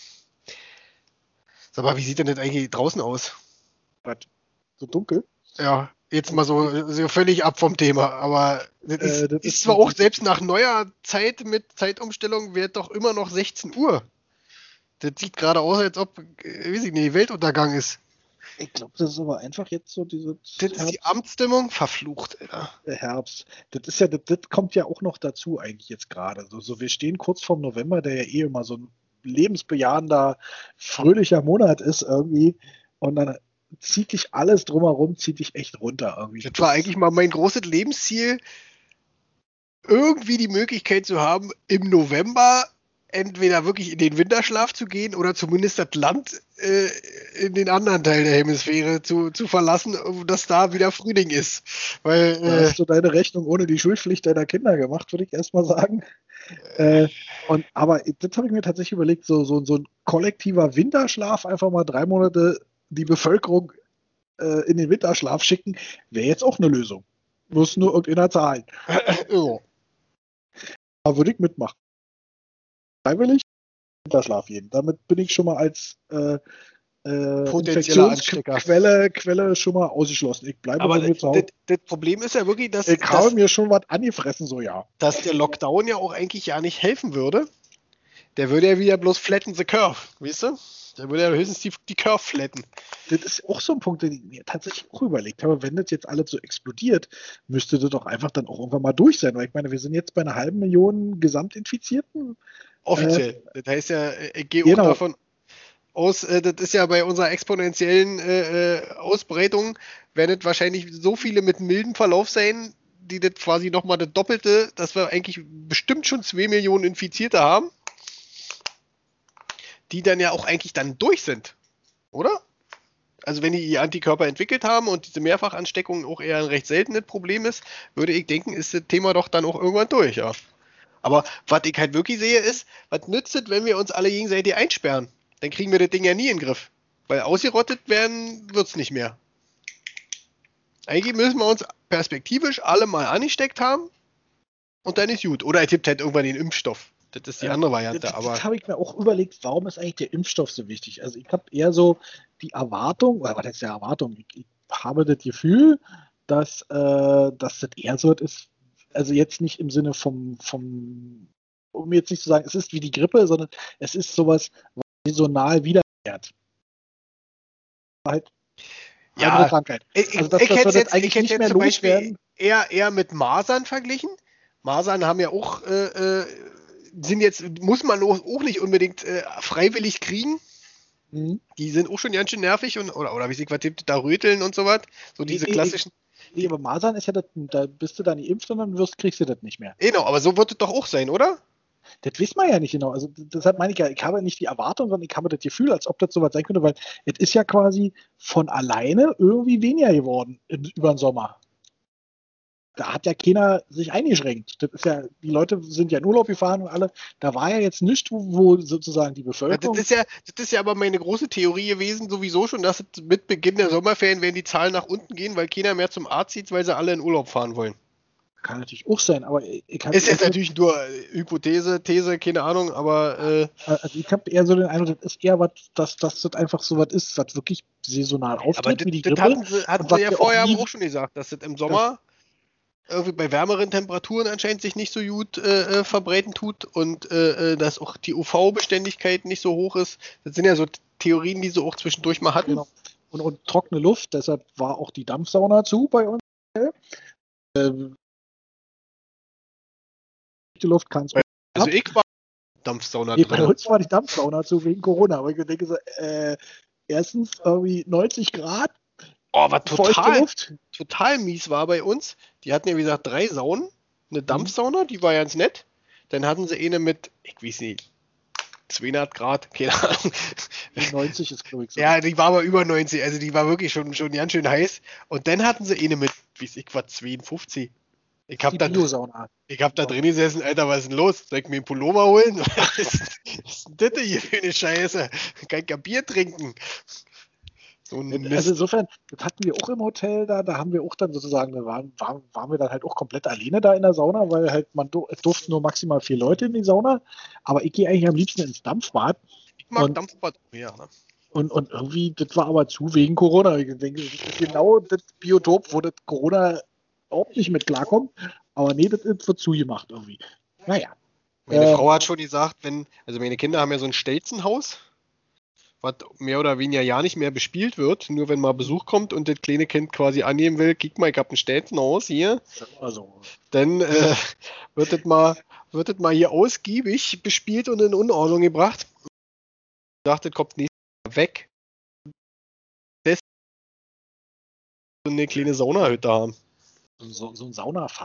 B: Sag mal, wie sieht denn das eigentlich draußen aus?
A: Was? So dunkel?
B: Ja, jetzt mal so, so völlig ab vom Thema, aber das ist, äh, das ist zwar auch selbst nach neuer Zeit mit Zeitumstellung wird doch immer noch sechzehn Uhr. Das sieht gerade aus, als ob, weiß ich nicht, Weltuntergang ist.
A: Ich glaube, das ist aber einfach jetzt so diese.
B: Das ist die Amtsstimmung verflucht, Alter.
A: Der Herbst. Das ist ja, das, das kommt ja auch noch dazu eigentlich jetzt gerade. So, so, wir stehen kurz vorm November, der ja eh immer so ein lebensbejahender, fröhlicher Monat ist irgendwie. Und dann zieht dich alles drumherum, zieht dich echt runter irgendwie.
B: Das war eigentlich mal mein großes Lebensziel, irgendwie die Möglichkeit zu haben, im November entweder wirklich in den Winterschlaf zu gehen oder zumindest das Land äh, in den anderen Teil der Hemisphäre zu, zu verlassen, dass da wieder Frühling ist. Weil,
A: Da
B: äh,
A: hast du deine Rechnung ohne die Schulpflicht deiner Kinder gemacht, würde ich erstmal sagen. Äh, und, aber das habe ich mir tatsächlich überlegt, so, so, so ein kollektiver Winterschlaf, einfach mal drei Monate die Bevölkerung äh, in den Winterschlaf schicken, wäre jetzt auch eine Lösung. Muss nur irgendeiner zahlen.
B: ja.
A: Da würde ich mitmachen. Freiwillig Winterschlaf jeden. Damit bin ich schon mal als äh, äh,
B: Potenzieller Anstecker.
A: Infektionsquelle Quelle schon mal ausgeschlossen. Ich bleibe
B: Aber
A: bei mir
B: das,
A: zu Hause.
B: das Problem ist ja wirklich, dass,
A: Ich habe
B: dass,
A: mir schon was angefressen, so ja.
B: dass der Lockdown ja auch eigentlich ja nicht helfen würde. Der würde ja wieder bloß flatten the curve, weißt du? Der würde ja höchstens die, die Curve flatten.
A: Das ist auch so ein Punkt, den ich mir tatsächlich auch überlegt habe. Wenn das jetzt alles so explodiert, müsste das doch einfach dann auch irgendwann mal durch sein. Weil ich meine, wir sind jetzt bei einer halben Million Gesamtinfizierten.
B: Offiziell. Äh, das heißt ja, ich gehe
A: genau.
B: auch davon aus, äh, das ist ja bei unserer exponentiellen äh, Ausbreitung, werden es wahrscheinlich so viele mit mildem Verlauf sein, die das quasi nochmal das Doppelte, dass wir eigentlich bestimmt schon zwei Millionen Infizierte haben, die dann ja auch eigentlich dann durch sind, oder? Also wenn die Antikörper entwickelt haben und diese Mehrfachansteckung auch eher ein recht seltenes Problem ist, würde ich denken, ist das Thema doch dann auch irgendwann durch, ja. Aber was ich halt wirklich sehe ist, was nützt es, wenn wir uns alle gegenseitig einsperren? Dann kriegen wir das Ding ja nie in den Griff. Weil ausgerottet werden wird es nicht mehr. Eigentlich müssen wir uns perspektivisch alle mal angesteckt haben und dann ist gut. Oder es gibt halt irgendwann den Impfstoff. Das ist die andere Variante.
A: Das,
B: aber
A: das habe ich mir auch überlegt, warum ist eigentlich der Impfstoff so wichtig? Also ich habe eher so die Erwartung, oder was ist die Erwartung? Ich, ich habe das Gefühl, dass, äh, dass das eher so ist, also jetzt nicht im Sinne vom, vom, um jetzt nicht zu sagen, es ist wie die Grippe, sondern es ist sowas, was saisonal wiederkehrt. Halt
B: ja,
A: andere Krankheit.
B: Ich,
A: Also das,
B: ich
A: das
B: hätte
A: wird
B: jetzt,
A: eigentlich
B: ich hätte
A: nicht
B: jetzt
A: mehr
B: zum Beispiel
A: loswerden.
B: eher, eher mit Masern verglichen. Masern haben ja auch, äh, äh, sind jetzt, muss man auch nicht unbedingt äh, freiwillig kriegen.
A: Mhm.
B: Die sind auch schon ganz schön nervig und, oder, oder wie sie was tippt, da röteln und so was. So
A: Nee,
B: diese
A: nee,
B: klassischen.
A: Nee, aber Masern ist ja das, da bist du dann geimpft und dann wirst, kriegst du das nicht mehr.
B: Genau, aber so wird es doch auch sein, oder?
A: Das wissen wir ja nicht genau. Also deshalb meine ich ja, ich habe nicht die Erwartung, sondern ich habe das Gefühl, als ob das sowas sein könnte, weil es ist ja quasi von alleine irgendwie weniger geworden in, über den Sommer. Da hat ja keiner sich eingeschränkt. Das ist ja, die Leute sind ja in Urlaub gefahren und alle. Da war ja jetzt nichts, wo, wo sozusagen die
B: Ja,
A: Bevölkerung.
B: das, ist ja, das ist ja aber meine große Theorie gewesen, sowieso schon, dass es mit Beginn der Sommerferien werden die Zahlen nach unten gehen, weil keiner mehr zum Arzt zieht, weil sie alle in Urlaub fahren wollen.
A: Kann natürlich auch sein, aber ich habe
B: Ist jetzt natürlich nur Hypothese, These, keine Ahnung, aber äh,
A: also ich habe eher so den Eindruck, das ist eher was, dass, dass das einfach so was ist, was wirklich saisonal
B: aber
A: auftritt,
B: das,
A: wie die
B: das
A: Grippe.
B: hatten sie, hatten
A: und
B: sie
A: was
B: ja
A: wir
B: vorher
A: auch nie,
B: aber auch schon gesagt, dass das im Sommer irgendwie bei wärmeren Temperaturen anscheinend sich nicht so gut äh, äh, verbreiten tut und äh, äh, dass auch die U V-Beständigkeit nicht so hoch ist. Das sind ja so Theorien, die sie auch zwischendurch mal hatten.
A: Genau. Und, und trockene Luft, deshalb war auch die Dampfsauna zu bei uns. Ähm, die Luft kann es
B: Also ich war Dampfsauna
A: nee, bei
B: drin.
A: uns war die Dampfsauna zu wegen Corona, aber ich denke so, äh, erstens irgendwie neunzig Grad,
B: Oh, was
A: feuchte
B: total,
A: Luft.
B: total mies war bei uns. Die hatten ja, wie gesagt, drei Saunen. Eine Dampfsauna, die war ganz nett. Dann hatten sie eine mit, ich weiß nicht, zweihundert Grad, keine Ahnung.
A: Die neunzig ist, glaube ich, so.
B: Ja, die war aber über neunzig, also die war wirklich schon, schon ganz schön heiß. Und dann hatten sie eine mit, wie weiß ich, was, zweiundfünfzig. Ich hab,
A: die
B: da,
A: Biosauna.
B: ich hab da drin gesessen, Alter, was ist denn los? Soll ich mir einen Pullover holen? Was ist, was ist denn das hier für eine Scheiße? Kann ich ja Bier trinken? So ein Mist.
A: Also insofern, das hatten wir auch im Hotel da, da haben wir auch dann sozusagen, da waren, waren, waren wir dann halt auch komplett alleine da in der Sauna, weil halt man es durften nur maximal vier Leute in die Sauna, aber ich gehe eigentlich am liebsten ins Dampfbad.
B: Ich mag
A: und,
B: Dampfbad mehr, ne?
A: und, und irgendwie, das war aber zu wegen Corona. Ich denke, das ist genau das Biotop, wo das Corona überhaupt nicht mit klarkommt, aber nee, das, das wird zugemacht irgendwie. Naja.
B: Meine
A: äh,
B: Frau hat schon gesagt, wenn, also meine Kinder haben ja so ein Stelzenhaus, was mehr oder weniger ja nicht mehr bespielt wird, nur wenn mal Besuch kommt und das kleine Kind quasi annehmen will, guck mal, ich hab ein Stelzenhaus hier,
A: also,
B: dann äh, wird das mal, wird das mal hier ausgiebig bespielt und in Unordnung gebracht. Ich dachte, das kommt nächstes Jahr weg. Das so eine kleine Saunahütte haben.
A: so, so ein Saunafass.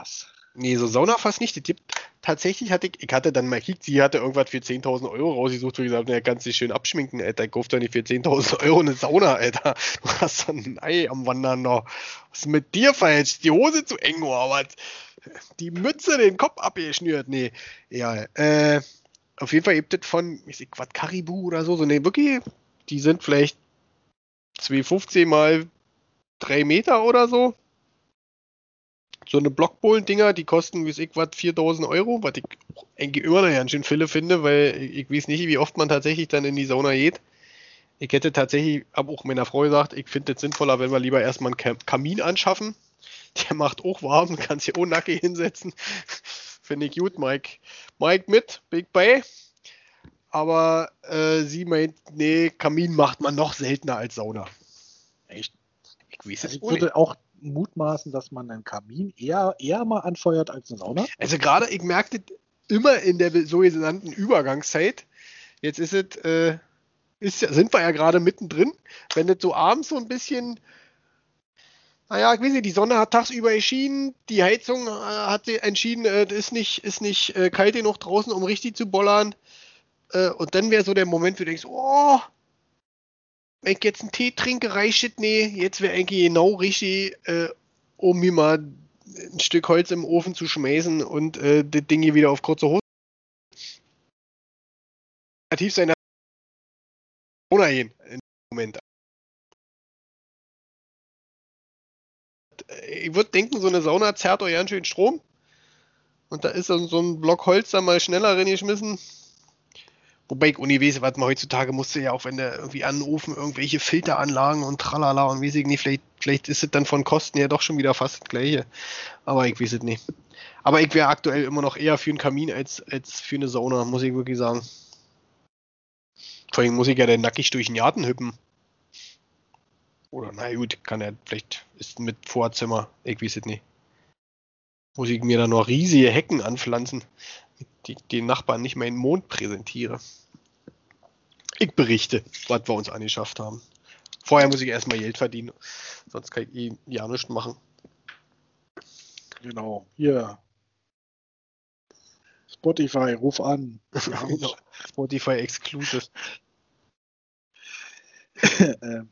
B: Nee, so Sauna fast nicht. Die gibt, tatsächlich hatte ich, ich hatte dann mal gekickt, sie hatte irgendwas für zehntausend Euro rausgesucht und gesagt, naja, kannst dich schön abschminken, Alter. Ich kauf doch nicht für zehntausend Euro eine Sauna, Alter. Du hast doch ein Ei am Wandern noch. Was ist mit dir falsch? Die Hose zu eng oder was? Die Mütze den Kopf abgeschnürt. Nee, ja, äh, auf jeden Fall gibt es von, ich weiß nicht, was, Caribou oder so, so, nee, wirklich, die sind vielleicht zweihundertfünfzehn mal drei Meter oder so. So eine Blockbohlen-Dinger, die kosten, wie ich was, viertausend Euro, was ich eigentlich immer noch ganz schön viele finde, weil ich weiß nicht, wie oft man tatsächlich dann in die Sauna geht. Ich hätte tatsächlich, habe auch meiner Frau gesagt, ich finde es sinnvoller, wenn wir lieber erstmal einen Kamin anschaffen. Der macht auch warm, kannst hier auch nackig hinsetzen. Finde ich gut, Mike. Mike mit, Big Bay. Aber äh, sie meint, nee, Kamin macht man noch seltener als Sauna.
A: Echt?
B: Ich weiß
A: Also
B: es
A: ich
B: auch
A: würde
B: nicht.
A: auch mutmaßen, dass man einen Kamin eher, eher mal anfeuert als eine Sauna.
B: Also gerade, ich merkte immer in der sogenannten Übergangszeit, jetzt ist es, äh, ist, ja- sind wir ja gerade mittendrin, wenn das so abends so ein bisschen, naja, ich weiß nicht, die Sonne hat tagsüber erschienen, die Heizung äh, hat sie entschieden, äh, das ist nicht, ist nicht äh, kalt genug draußen, um richtig zu bollern. Äh, und dann wäre so der Moment, wo du denkst, oh, wenn ich jetzt einen Tee trinke, reicht es, nee, jetzt wäre eigentlich genau richtig, äh, um mir mal ein Stück Holz im Ofen zu schmeißen und äh, das Ding hier wieder auf kurze Hose. Kreativ sein, Sauna gehen im Moment. Ich würde denken, so eine Sauna zerrt euch ganz schön Strom. Und da ist so so ein Block Holz da mal schneller reingeschmissen. Wobei ich ohne weiß, was man heutzutage musste ja auch, wenn der irgendwie an den Ofen irgendwelche Filteranlagen und tralala und weiß ich nicht, vielleicht, vielleicht ist es dann von Kosten ja doch schon wieder fast das gleiche. Aber ich weiß es nicht. Aber ich wäre aktuell immer noch eher für einen Kamin als, als für eine Sauna, muss ich wirklich sagen. Vor allem muss ich ja dann nackig durch den Garten hüppen. Oder na gut, kann er, vielleicht ist mit Vorzimmer, ich weiß es nicht. Muss ich mir da noch riesige Hecken anpflanzen, die den Nachbarn nicht meinen Mond präsentiere. Ich berichte, was wir uns angeschafft haben. Vorher muss ich erstmal Geld verdienen, sonst kann ich eh ja nichts machen.
A: Genau. Hier. Spotify, ruf an. Wir haben
B: Genau. Spotify Exclusive.
A: äh,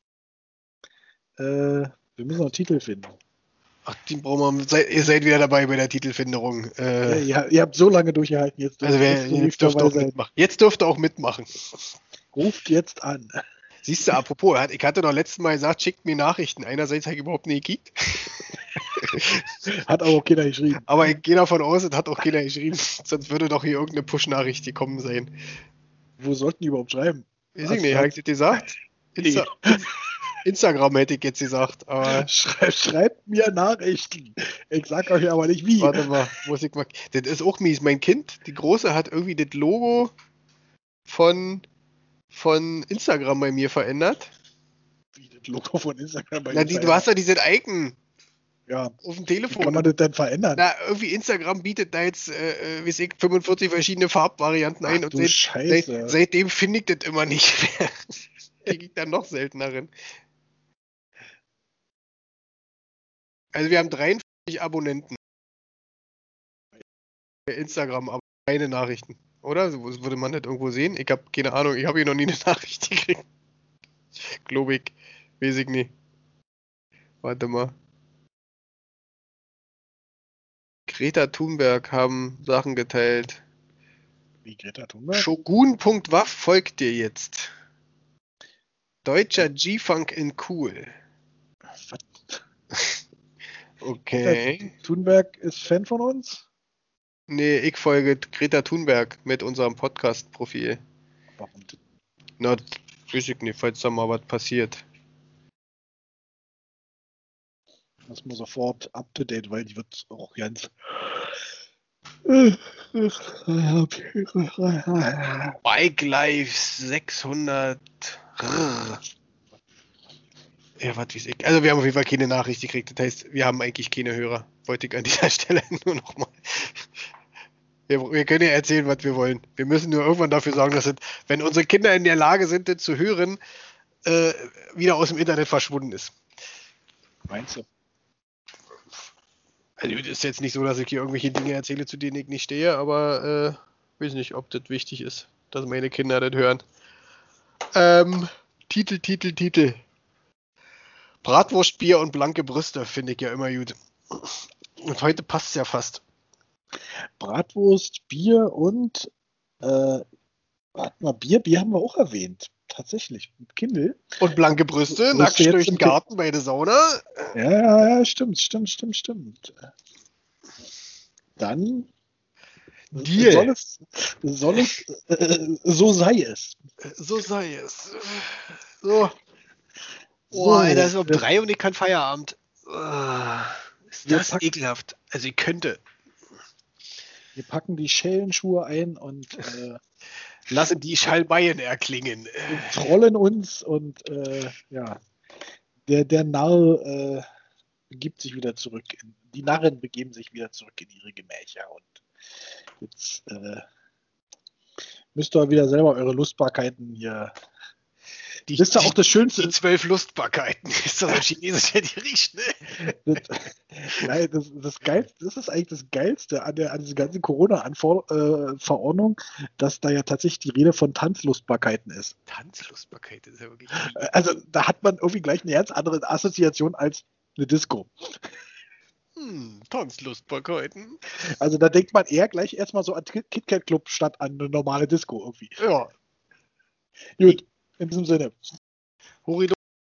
A: äh, wir müssen noch einen Titel finden.
B: Ach, die brauchen wir, seid, ihr seid wieder dabei bei der Titelfinderung. Äh,
A: Ja, ihr, ihr habt so lange durchgehalten, jetzt
B: also wer,
A: dürft ihr
B: jetzt
A: nicht
B: dürft ihr
A: dabei
B: auch
A: sein.
B: mitmachen. Jetzt dürft ihr auch mitmachen.
A: Ruft jetzt an.
B: Siehst du, apropos, ich hatte doch letztes Mal gesagt, schickt mir Nachrichten. Einerseits habe ich überhaupt nicht gekickt.
A: Hat aber auch keiner geschrieben.
B: Aber ich gehe davon aus, es hat auch keiner geschrieben. Sonst würde doch hier irgendeine Push-Nachricht gekommen sein.
A: Wo sollten die überhaupt schreiben?
B: Weiß ich nicht, habe ich das gesagt? Insta Instagram hätte ich jetzt gesagt, aber.
A: Schrei schreibt mir Nachrichten. Ich sag euch aber nicht wie.
B: Warte mal, muss ich mal. Das ist auch mies. Mein Kind, die Große, hat irgendwie das Logo von, von Instagram bei mir verändert.
A: Wie das Logo von Instagram bei
B: Na, die, du hast ja dieses Icon
A: ja.
B: auf dem
A: Wie
B: Telefon.
A: kann man das denn verändern?
B: Na, irgendwie Instagram bietet da jetzt, äh, wie ich, fünfundvierzig verschiedene Farbvarianten ein.
A: Ach,
B: und
A: du
B: seit,
A: Scheiße.
B: seit, seitdem finde ich das immer nicht mehr. Kriege ich dann noch seltener rein. Also wir haben dreiundvierzig Abonnenten bei Instagram, aber keine Nachrichten. Oder? So würde man das irgendwo sehen? Ich habe keine Ahnung, ich habe hier noch nie eine Nachricht gekriegt. Glaube ich. Weiß ich nicht. Warte mal. Greta Thunberg haben Sachen geteilt.
A: Wie Greta Thunberg?
B: Shogun Punkt waff folgt dir jetzt. Deutscher G-Funk in cool.
A: Was?
B: Okay.
A: Greta Thunberg ist Fan von uns?
B: Nee, ich folge Greta Thunberg mit unserem Podcast-Profil.
A: Warum denn?
B: Na, weiß ich nicht, falls da mal was passiert.
A: Das muss sofort up to date, weil die wird auch ganz.
B: Bike Life sechshundert. Ja, was weiß ich. Also wir haben auf jeden Fall keine Nachricht gekriegt. Das heißt, wir haben eigentlich keine Hörer. Wollte ich an dieser Stelle nur noch mal. Wir, wir können ja erzählen, was wir wollen. Wir müssen nur irgendwann dafür sorgen, dass es, wenn unsere Kinder in der Lage sind, das zu hören, äh, wieder aus dem Internet verschwunden ist.
A: Meinst du?
B: Also es ist jetzt nicht so, dass ich hier irgendwelche Dinge erzähle, zu denen ich nicht stehe, aber äh, weiß nicht, ob das wichtig ist, dass meine Kinder das hören. Ähm, Titel, Titel, Titel. Bratwurst, Bier und blanke Brüste finde ich ja immer gut. Und heute passt es ja fast.
A: Bratwurst, Bier und äh, warte mal, Bier, Bier haben wir auch erwähnt. Tatsächlich. Mit Kindle.
B: Und blanke Brüste,
A: Wirst
B: nackt
A: du jetzt
B: durch den
A: im
B: Garten bei der Sauna.
A: Ja, ja, ja, stimmt, stimmt, stimmt, stimmt. Dann
B: Deal.
A: soll es, soll es äh, so sei es.
B: So sei es. So.
A: So,
B: Boah, Alter, es ist um
A: wir,
B: drei und ich kann Feierabend. Ah, ist
A: Wir
B: das
A: packen-
B: ekelhaft. Also ich könnte.
A: wir packen die Schellenschuhe ein und äh,
B: Lassen die Schalmeien erklingen.
A: trollen uns und äh, ja, der, der Narr äh, begibt sich wieder zurück. In, die Narren begeben sich wieder zurück in ihre Gemächer und jetzt äh, müsst ihr wieder selber eure Lustbarkeiten hier.
B: Die,
A: Das ist ja auch das Schönste.
B: Die zwölf Lustbarkeiten. Ist das ein chinesischer Gericht, ne?
A: Das, nein, das, das, Geilste, das ist eigentlich das Geilste an, der, an dieser ganzen Corona-Verordnung, dass da ja tatsächlich die Rede von Tanzlustbarkeiten ist.
B: Tanzlustbarkeit ist ja wirklich.
A: Also da hat man irgendwie gleich eine ganz andere Assoziation als eine Disco.
B: Hm, Tanzlustbarkeiten.
A: Also da denkt man eher gleich erstmal so an KitKat Club statt an eine normale Disco irgendwie.
B: Ja.
A: Gut, in diesem Sinne.
B: Hori